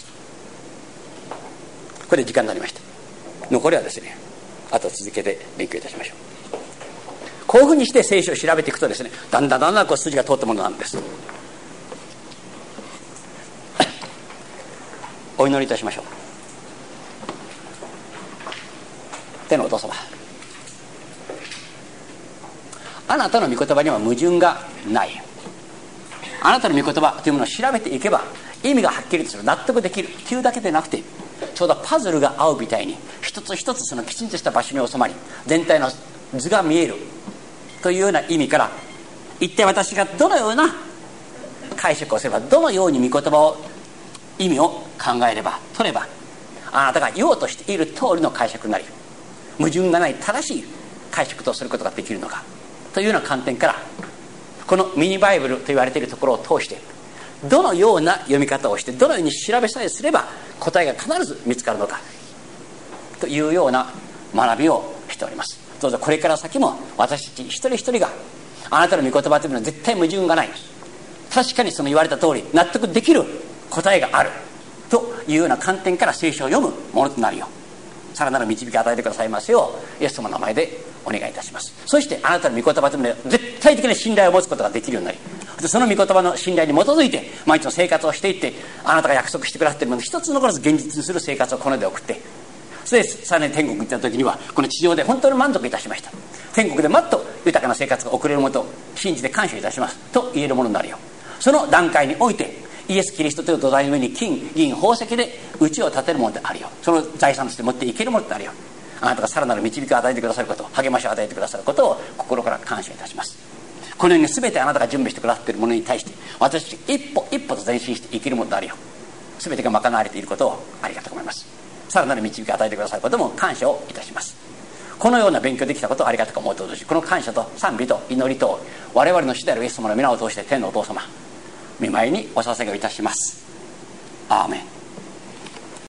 これで時間になりました。残りはですね、あと続けて勉強いたしましょう。こういうふうにして聖書を調べていくとですね、だんだんこう筋が通ったものなんです。お祈りいたしましょう。天のお父様、あなたの御言葉には矛盾がない。あなたの御言葉というものを調べていけば意味がはっきりとする、納得できるというだけでなくて、ちょうどパズルが合うみたいに一つ一つそのきちんとした場所に収まり全体の図が見えるというような意味から、一体私がどのような解釈をすれば、どのように御言葉を意味を考えれば取ればあなたが言おうとしている通りの解釈になり、矛盾がない正しい解釈とすることができるのかというような観点から、このミニバイブルと言われているところを通してどのような読み方をしてどのように調べさえすれば答えが必ず見つかるのかというような学びをしております。どうぞこれから先も私たち一人一人があなたの御言葉というのは絶対矛盾がない、確かにその言われた通り納得できる答えがあるというような観点から聖書を読むものとなるよう、さらなる導きを与えてくださいますようイエス様の名前でお願いいたします。そしてあなたの御言葉というのは絶対的な信頼を持つことができるようになり、その御言葉の信頼に基づいて毎日の生活をしていって、あなたが約束してくださっているもの一つ残らず現実にする生活をこの世で送って、それでさらに天国に行った時にはこの地上で本当に満足いたしました、天国でもっと豊かな生活が送れるものと信じて感謝いたしますと言えるものになるよ。その段階においてイエス・キリストという土台の上に金銀宝石で家を建てるものであるよ。その財産として持っていけるものであるよ。あなたがさらなる導きを与えてくださること、励ましを与えてくださることを心から感謝いたします。このように全てあなたが準備してくださっているものに対して私一歩一歩と前進して生きるものであるよ。全てが賄われていることをありがとう思います。さらなる導きを与えてくださることも感謝をいたします。このような勉強できたことをありがたく思うと同時に、この感謝と賛美と祈りと我々の主であるイエス様の皆を通して天のお父様御前にお捧げをいたします。アーメン。